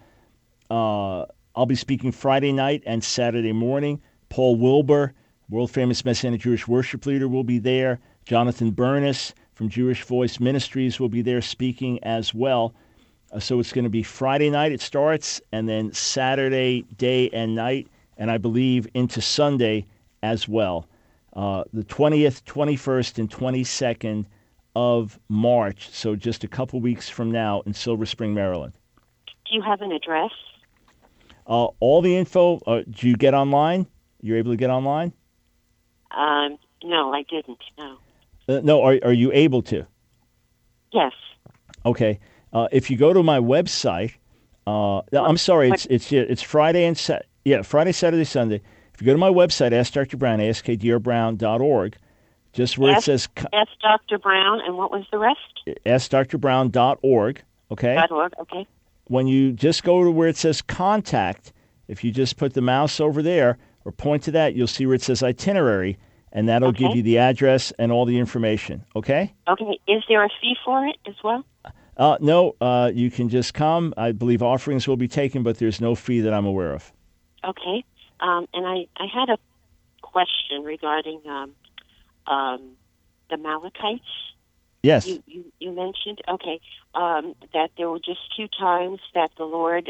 A: I'll be speaking Friday night and Saturday morning. Paul Wilbur, world-famous Messianic Jewish worship leader, will be there. Jonathan Bernis from Jewish Voice Ministries will be there speaking as well. So it's going to be Friday night it starts, and then Saturday day and night, and I believe into Sunday as well. The 20th, 21st, and 22nd of March, so just a couple weeks from now in Silver Spring, Maryland.
K: Do you have an address?
A: All the info, do you get online? You're able to get online?
K: No, I didn't, no.
A: No, are you able to?
K: Yes.
A: Okay. If you go to my website, I'm sorry, it's Friday and Friday, Saturday, Sunday. If you go to my website, Ask Dr. Brown, askdrbrown.org, just where it says...
K: Ask Dr. Brown, and what was the rest?
A: AskDrBrown.org, okay?
K: .org, okay.
A: When you just go to where it says Contact, if you just put the mouse over there or point to that, you'll see where it says Itinerary, and that'll give you the address and all the information, okay?
K: Okay. Is there a fee for it as well?
A: No, you can just come. I believe offerings will be taken, but there's no fee that I'm aware of.
K: Okay. And I had a question regarding the Amalekites.
A: Yes.
K: You mentioned, that there were just 2 times that the Lord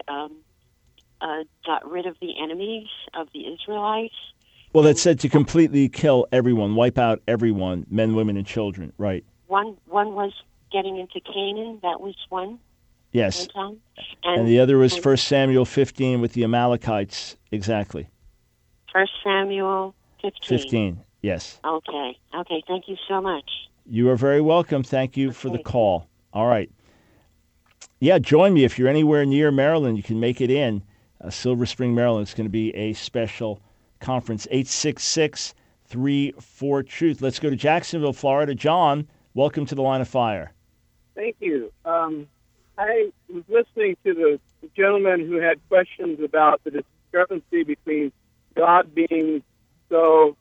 K: got rid of the enemies of the Israelites.
A: Well, that said to completely kill everyone, wipe out everyone, men, women, and children, right?
K: One was getting into Canaan. That was one.
A: Yes.
K: One time.
A: And the other was 1 Samuel 15 with the Amalekites, exactly.
K: 1 Samuel 15.
A: 15, yes.
K: Okay, thank you so much.
A: You are very welcome. Thank you for the call. All right. Yeah, join me. If you're anywhere near Maryland, you can make it in. Silver Spring, Maryland. It's going to be a special conference. 866-34-TRUTH. Let's go to Jacksonville, Florida. John, welcome to The Line of Fire.
L: Thank you. I was listening to the gentleman who had questions about the discrepancy between God being so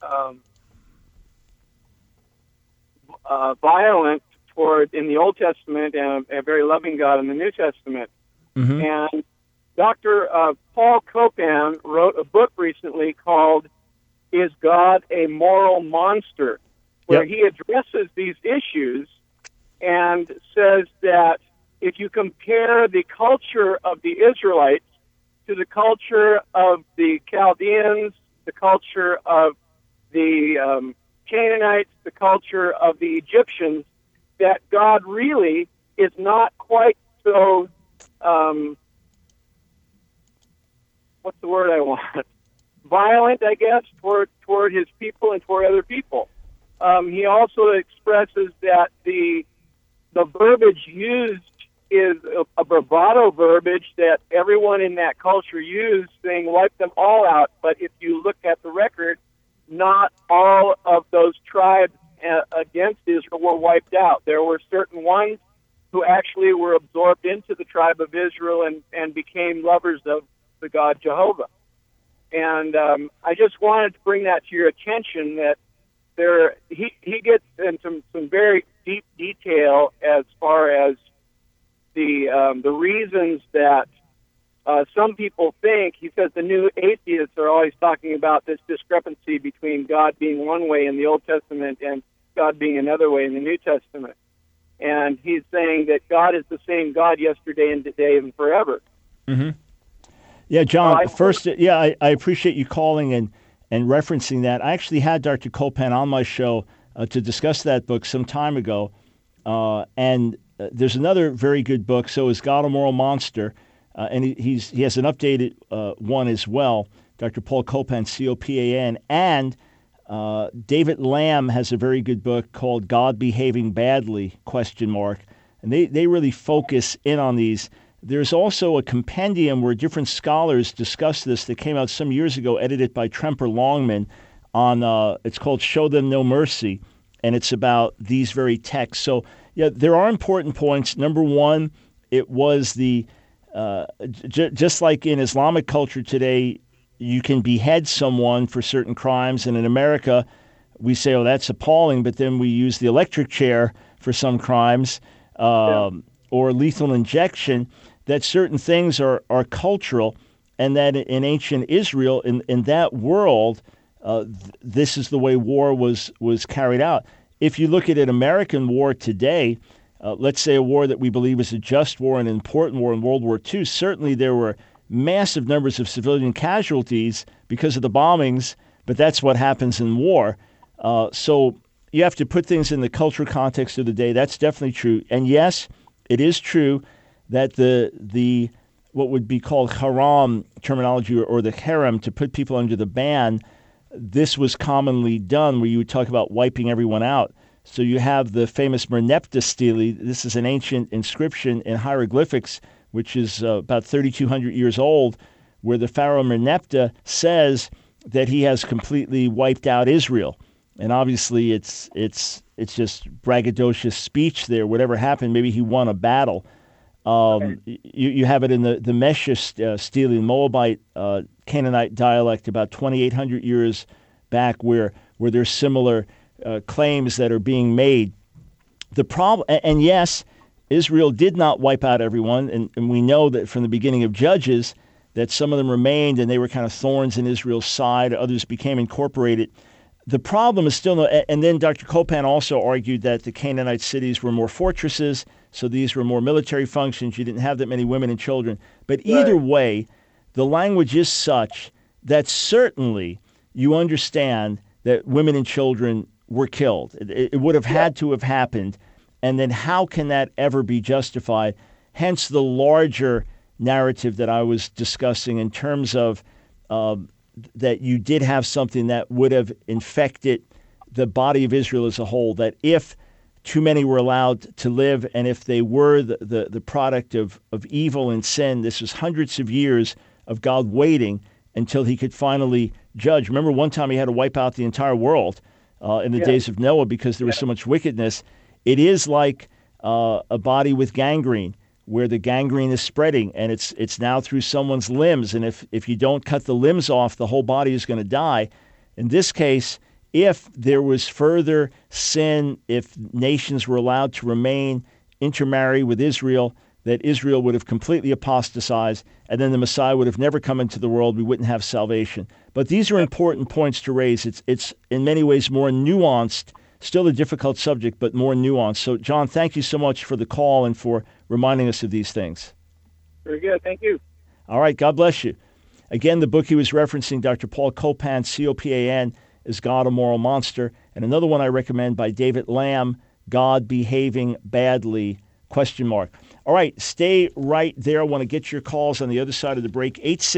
L: violent in the Old Testament and a very loving God in the New Testament.
A: Mm-hmm.
L: And Dr. Paul Copan wrote a book recently called Is God a Moral Monster?, where he addresses these issues and says that if you compare the culture of the Israelites to the culture of the Chaldeans, the culture of the Canaanites, the culture of the Egyptians, that God really is not quite so, what's the word I want? Violent, I guess, toward his people and toward other people. He also expresses that the verbiage used is a bravado verbiage that everyone in that culture used, saying wipe them all out. But if you look at the record, not all of those tribes against Israel were wiped out. There were certain ones who actually were absorbed into the tribe of Israel and became lovers of the God Jehovah. And I just wanted to bring that to your attention that he gets into some very deep detail as far as the reasons that some people think. He says the new atheists are always talking about this discrepancy between God being one way in the Old Testament and God being another way in the New Testament. And he's saying that God is the same God yesterday and today and forever.
A: Mm-hmm. Yeah, John, I appreciate you calling and referencing that. I actually had Dr. Copan on my show to discuss that book some time ago. And there's another very good book, So Is God a Moral Monster? And he has an updated one as well, Dr. Paul Copan, C-O-P-A-N. And David Lamb has a very good book called God Behaving Badly, ? And they really focus in on these. There's also a compendium where different scholars discuss this that came out some years ago, edited by Tremper Longman. It's called Show Them No Mercy, and it's about these very texts. So, yeah, there are important points. Number one, it was just like in Islamic culture today, you can behead someone for certain crimes, and in America, we say, oh, that's appalling, but then we use the electric chair for some crimes, or lethal injection, that certain things are cultural, and that in ancient Israel, in that world, this is the way war was carried out. If you look at an American war today, let's say a war that we believe is a just war and an important war in World War II, certainly there were massive numbers of civilian casualties because of the bombings, but that's what happens in war. So you have to put things in the cultural context of the day. That's definitely true. And yes, it is true that the what would be called haram terminology or the harem, to put people under the ban, this was commonly done where you would talk about wiping everyone out. So you have the famous Merneptah stele. This is an ancient inscription in hieroglyphics, which is about 3,200 years old, where the Pharaoh Merneptah says that he has completely wiped out Israel. And obviously it's just braggadocious speech there. Whatever happened, maybe he won a battle. You have it in the Meshech stele, Moabite Canaanite dialect, about 2,800 years back, where there's similar claims that are being made. The problem, and yes, Israel did not wipe out everyone, and we know that from the beginning of Judges that some of them remained, and they were kind of thorns in Israel's side. Others became incorporated. The problem is still, and then Dr. Copan also argued that the Canaanite cities were more fortresses, so these were more military functions. You didn't have that many women and children. But either way, the language is such that certainly you understand that women and children were killed. It would have had to have happened. And then how can that ever be justified? Hence the larger narrative that I was discussing in terms of that you did have something that would have infected the body of Israel as a whole, that if too many were allowed to live, and if they were the product of evil and sin, this was hundreds of years of God waiting until he could finally judge. Remember, one time he had to wipe out the entire world in the days of Noah because there was so much wickedness. It is like a body with gangrene, where the gangrene is spreading, and it's now through someone's limbs. And if you don't cut the limbs off, the whole body is going to die. In this case, if there was further sin, if nations were allowed to remain, intermarry with Israel, that Israel would have completely apostatized, and then the Messiah would have never come into the world. We wouldn't have salvation. But these are important points to raise. It's in many ways more nuanced, still a difficult subject, but more nuanced. So, John, thank you so much for the call and for reminding us of these things.
L: Very good. Thank you.
A: All right. God bless you. Again, the book he was referencing, Dr. Paul Copan, C-O-P-A-N, Is God a Moral Monster? And another one I recommend by David Lamb, God Behaving Badly, ? All right. Stay right there. I want to get your calls on the other side of the break.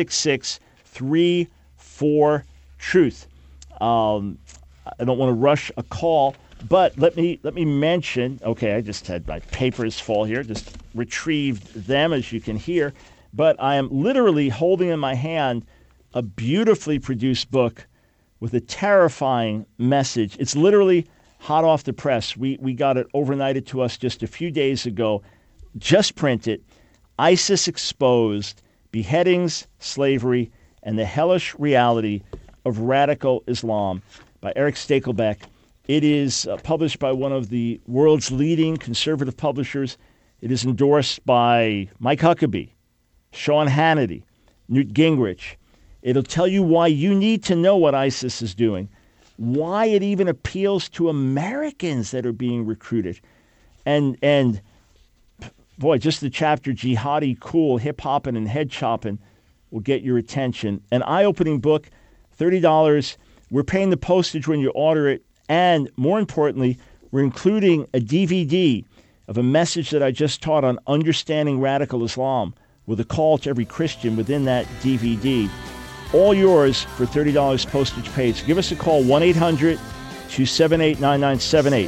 A: 866-34-TRUTH. I don't want to rush a call, but let me mention, okay, I just had my papers fall here, just retrieved them, as you can hear, but I am literally holding in my hand a beautifully produced book with a terrifying message. It's literally hot off the press. We got it overnighted to us just a few days ago, just printed, ISIS Exposed, Beheadings, Slavery, and the Hellish Reality of Radical Islam by Eric Stakelbeck. It is published by one of the world's leading conservative publishers. It is endorsed by Mike Huckabee, Sean Hannity, Newt Gingrich. It'll tell you why you need to know what ISIS is doing, why it even appeals to Americans that are being recruited. And boy, just the chapter Jihadi Cool, Hip Hoppin' and Head Choppin' will get your attention. An eye-opening book, $30. We're paying the postage when you order it. And more importantly, we're including a DVD of a message that I just taught on understanding radical Islam with a call to every Christian within that DVD. All yours for $30 postage paid. So give us a call, 1-800-278-9978.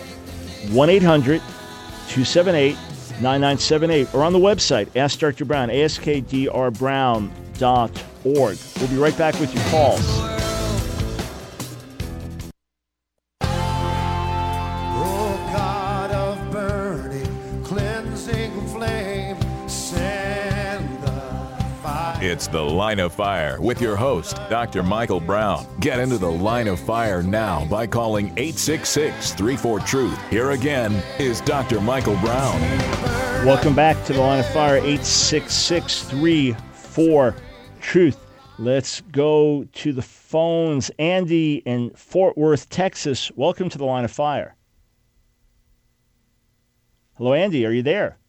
A: 1-800-278-9978. Or on the website, Ask Dr. Brown, askdrbrown.org. We'll be right back with your calls.
B: It's The Line of Fire with your host, Dr. Michael Brown. Get into the Line of Fire now by calling 866-34-TRUTH. Here again is Dr. Michael Brown.
A: Welcome back to the Line of Fire, 866-34-TRUTH. Let's go to the phones. Andy in Fort Worth, Texas. Welcome to the Line of Fire. Hello, Andy. Are you there?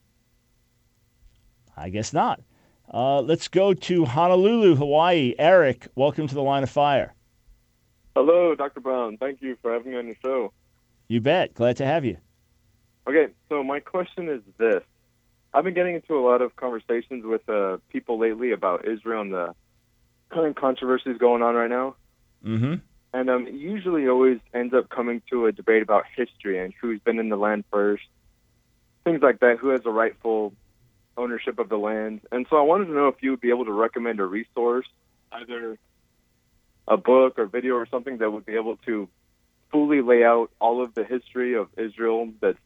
A: I guess not. Let's go to Honolulu, Hawaii. Eric, welcome to the Line of Fire.
M: Hello, Dr. Brown. Thank you for having me on your show.
A: You bet. Glad to have you.
M: Okay, so my question is this. I've been getting into a lot of conversations with people lately about Israel and the current controversies going on right now.
A: Mm-hmm.
M: And it usually always ends up coming to a debate about history and who's been in the land first, things like that, who has the rightful ownership of the land. And so I wanted to know if you would be able to recommend a resource, either a book or video or something that would be able to fully lay out all of the history of Israel that's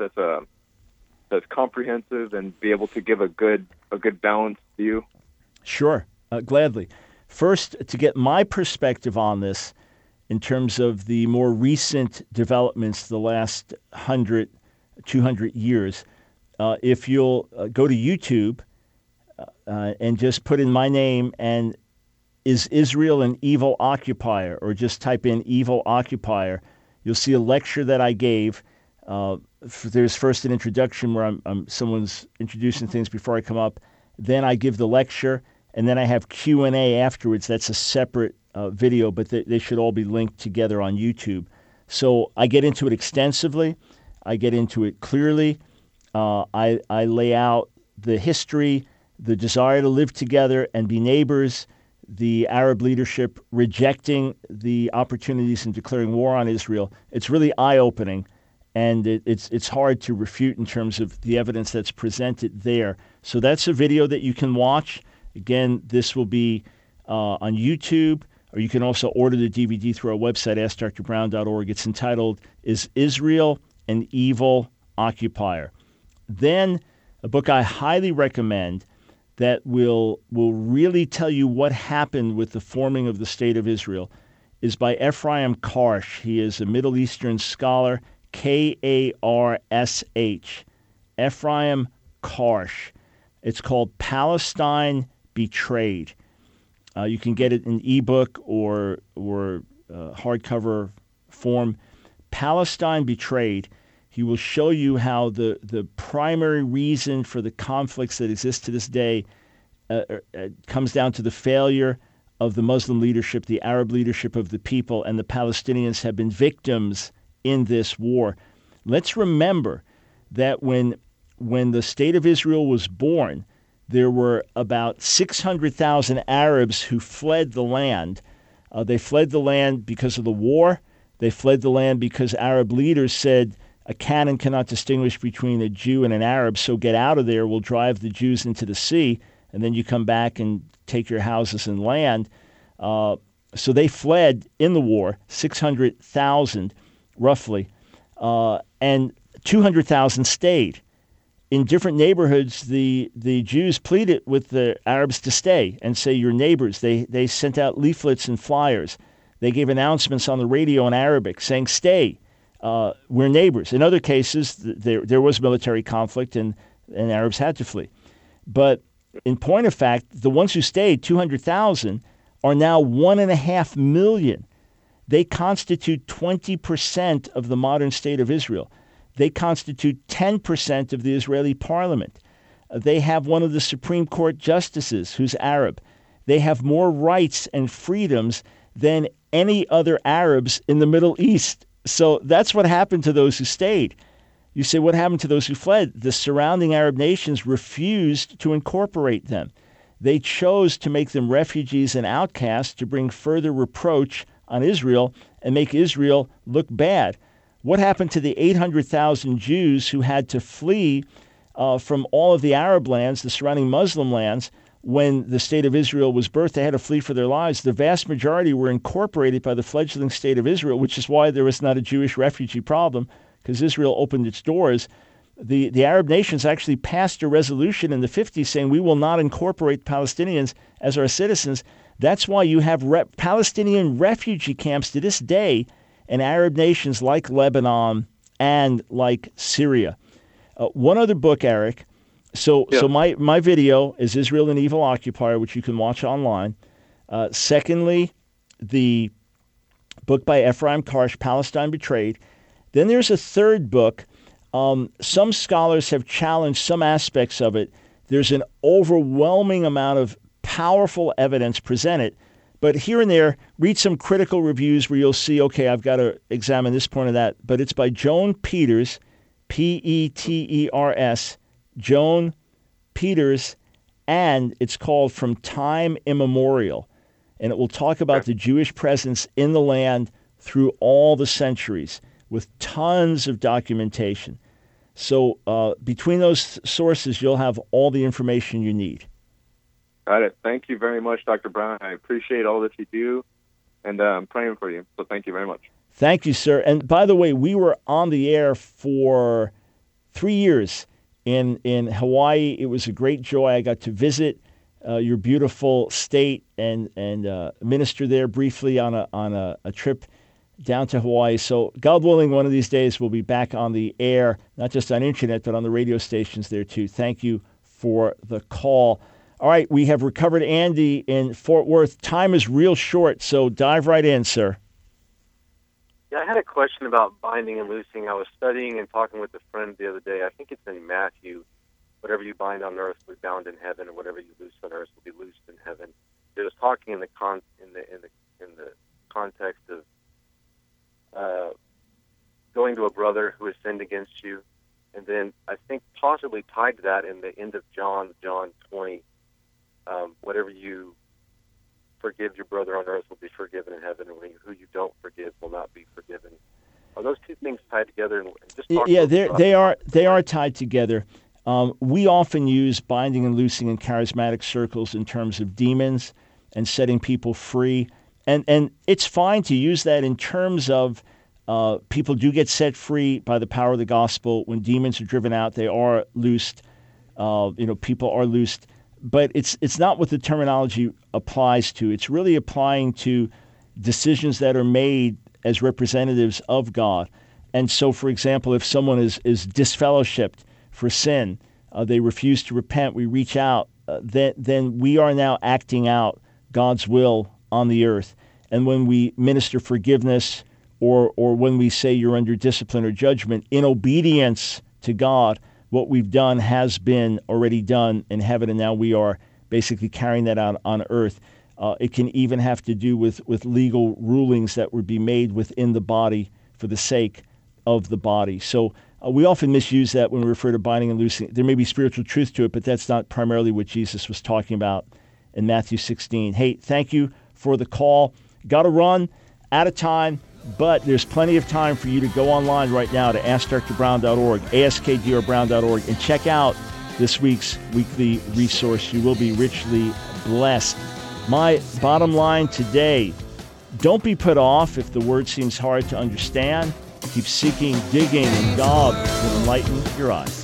M: comprehensive and be able to give a good balanced view.
A: Sure, gladly. First, to get my perspective on this in terms of the more recent developments the last 100, 200 years, if you'll go to YouTube and just put in my name and is Israel an evil occupier, or just type in evil occupier, you'll see a lecture that I gave. There's first an introduction where someone's introducing things before I come up. Then I give the lecture, and then I have Q&A afterwards. That's a separate video, but they should all be linked together on YouTube. So I get into it extensively. I get into it clearly. I lay out the history, the desire to live together and be neighbors, the Arab leadership rejecting the opportunities and declaring war on Israel. It's really eye-opening, and it's hard to refute in terms of the evidence that's presented there. So that's a video that you can watch. Again, this will be on YouTube, or you can also order the DVD through our website, AskDrBrown.org. It's entitled, Is Israel an Evil Occupier? Then a book I highly recommend that will really tell you what happened with the forming of the State of Israel is by Ephraim Karsh. He is a Middle Eastern scholar, Karsh. Ephraim Karsh. It's called Palestine Betrayed. You can get it in ebook or hardcover form. Palestine Betrayed. He will show you how the primary reason for the conflicts that exist to this day comes down to the failure of the Muslim leadership, the Arab leadership of the people, and the Palestinians have been victims in this war. Let's remember that when the State of Israel was born, there were about 600,000 Arabs who fled the land. They fled the land because of the war. They fled the land because Arab leaders said, a cannon cannot distinguish between a Jew and an Arab, so get out of there. We'll drive the Jews into the sea, and then you come back and take your houses and land. So they fled in the war, 600,000 roughly, and 200,000 stayed. In different neighborhoods, the Jews pleaded with the Arabs to stay and say, you're neighbors. They sent out leaflets and flyers. They gave announcements on the radio in Arabic saying, stay. We're neighbors. In other cases, there was military conflict, and and Arabs had to flee. But in point of fact, the ones who stayed, 200,000, are now 1.5 million. They constitute 20% of the modern state of Israel. They constitute 10% of the Israeli parliament. They have one of the Supreme Court justices who's Arab. They have more rights and freedoms than any other Arabs in the Middle East. So that's what happened to those who stayed. You say, what happened to those who fled? The surrounding Arab nations refused to incorporate them. They chose to make them refugees and outcasts to bring further reproach on Israel and make Israel look bad. What happened to the 800,000 Jews who had to flee from all of the Arab lands, the surrounding Muslim lands, when the state of Israel was birthed? They had to flee for their lives. The vast majority were incorporated by the fledgling state of Israel, which is why there was not a Jewish refugee problem, because Israel opened its doors. The Arab nations actually passed a resolution in the 50s saying we will not incorporate Palestinians as our citizens. That's why you have Palestinian refugee camps to this day in Arab nations like Lebanon and like Syria. One other book, Eric. So my video is Israel, an Evil Occupier, which you can watch online. Secondly, the book by Ephraim Karsh, Palestine Betrayed. Then there's a third book. Some scholars have challenged some aspects of it. There's an overwhelming amount of powerful evidence presented. But here and there, read some critical reviews where you'll see, okay, I've got to examine this point or that. But it's by Joan Peters, Peters, Joan Peters, and it's called From Time Immemorial. And it will talk about the Jewish presence in the land through all the centuries with tons of documentation. So between those sources, you'll have all the information you need.
M: Got it. Thank you very much, Dr. Brown. I appreciate all that you do, and I'm praying for you. So thank you very much.
A: Thank you, sir. And by the way, we were on the air for 3 years in Hawaii. It was a great joy. I got to visit your beautiful state and minister there briefly on a trip down to Hawaii. So God willing, one of these days we'll be back on the air, not just on internet, but on the radio stations there too. Thank you for the call. All right, we have recovered Andy in Fort Worth. Time is real short, so dive right in, sir.
N: Yeah, I had a question about binding and loosing. I was studying and talking with a friend the other day. I think it's in Matthew. Whatever you bind on earth will be bound in heaven, and whatever you loose on earth will be loosed in heaven. It was talking in the context of going to a brother who has sinned against you, and then I think possibly tied to that in the end of John 20. Whatever you forgive your brother on earth will be forgiven in heaven, and who you don't forgive will not be forgiven. Are those two things tied together? And just they are tied together. We often use binding and loosing in charismatic circles in terms of demons and setting people free, and it's fine to use that in terms of people do get set free by the power of the gospel. When demons are driven out, they are loosed. People are loosed. But it's not what the terminology applies to. It's really applying to decisions that are made as representatives of God. And so, for example, if someone is disfellowshipped for sin, they refuse to repent, we reach out, then we are now acting out God's will on the earth. And when we minister forgiveness or when we say you're under discipline or judgment, in obedience to God, what we've done has been already done in heaven, and now we are basically carrying that out on earth. It can even have to do with legal rulings that would be made within the body for the sake of the body. So we often misuse that when we refer to binding and loosing. There may be spiritual truth to it, but that's not primarily what Jesus was talking about in Matthew 16. Hey, thank you for the call. Got to run, out of time. But there's plenty of time for you to go online right now to AskDrBrown.org, AskDrBrown.org, and check out this week's weekly resource. You will be richly blessed. My bottom line today, don't be put off if the word seems hard to understand. Keep seeking, digging, and God will enlighten your eyes.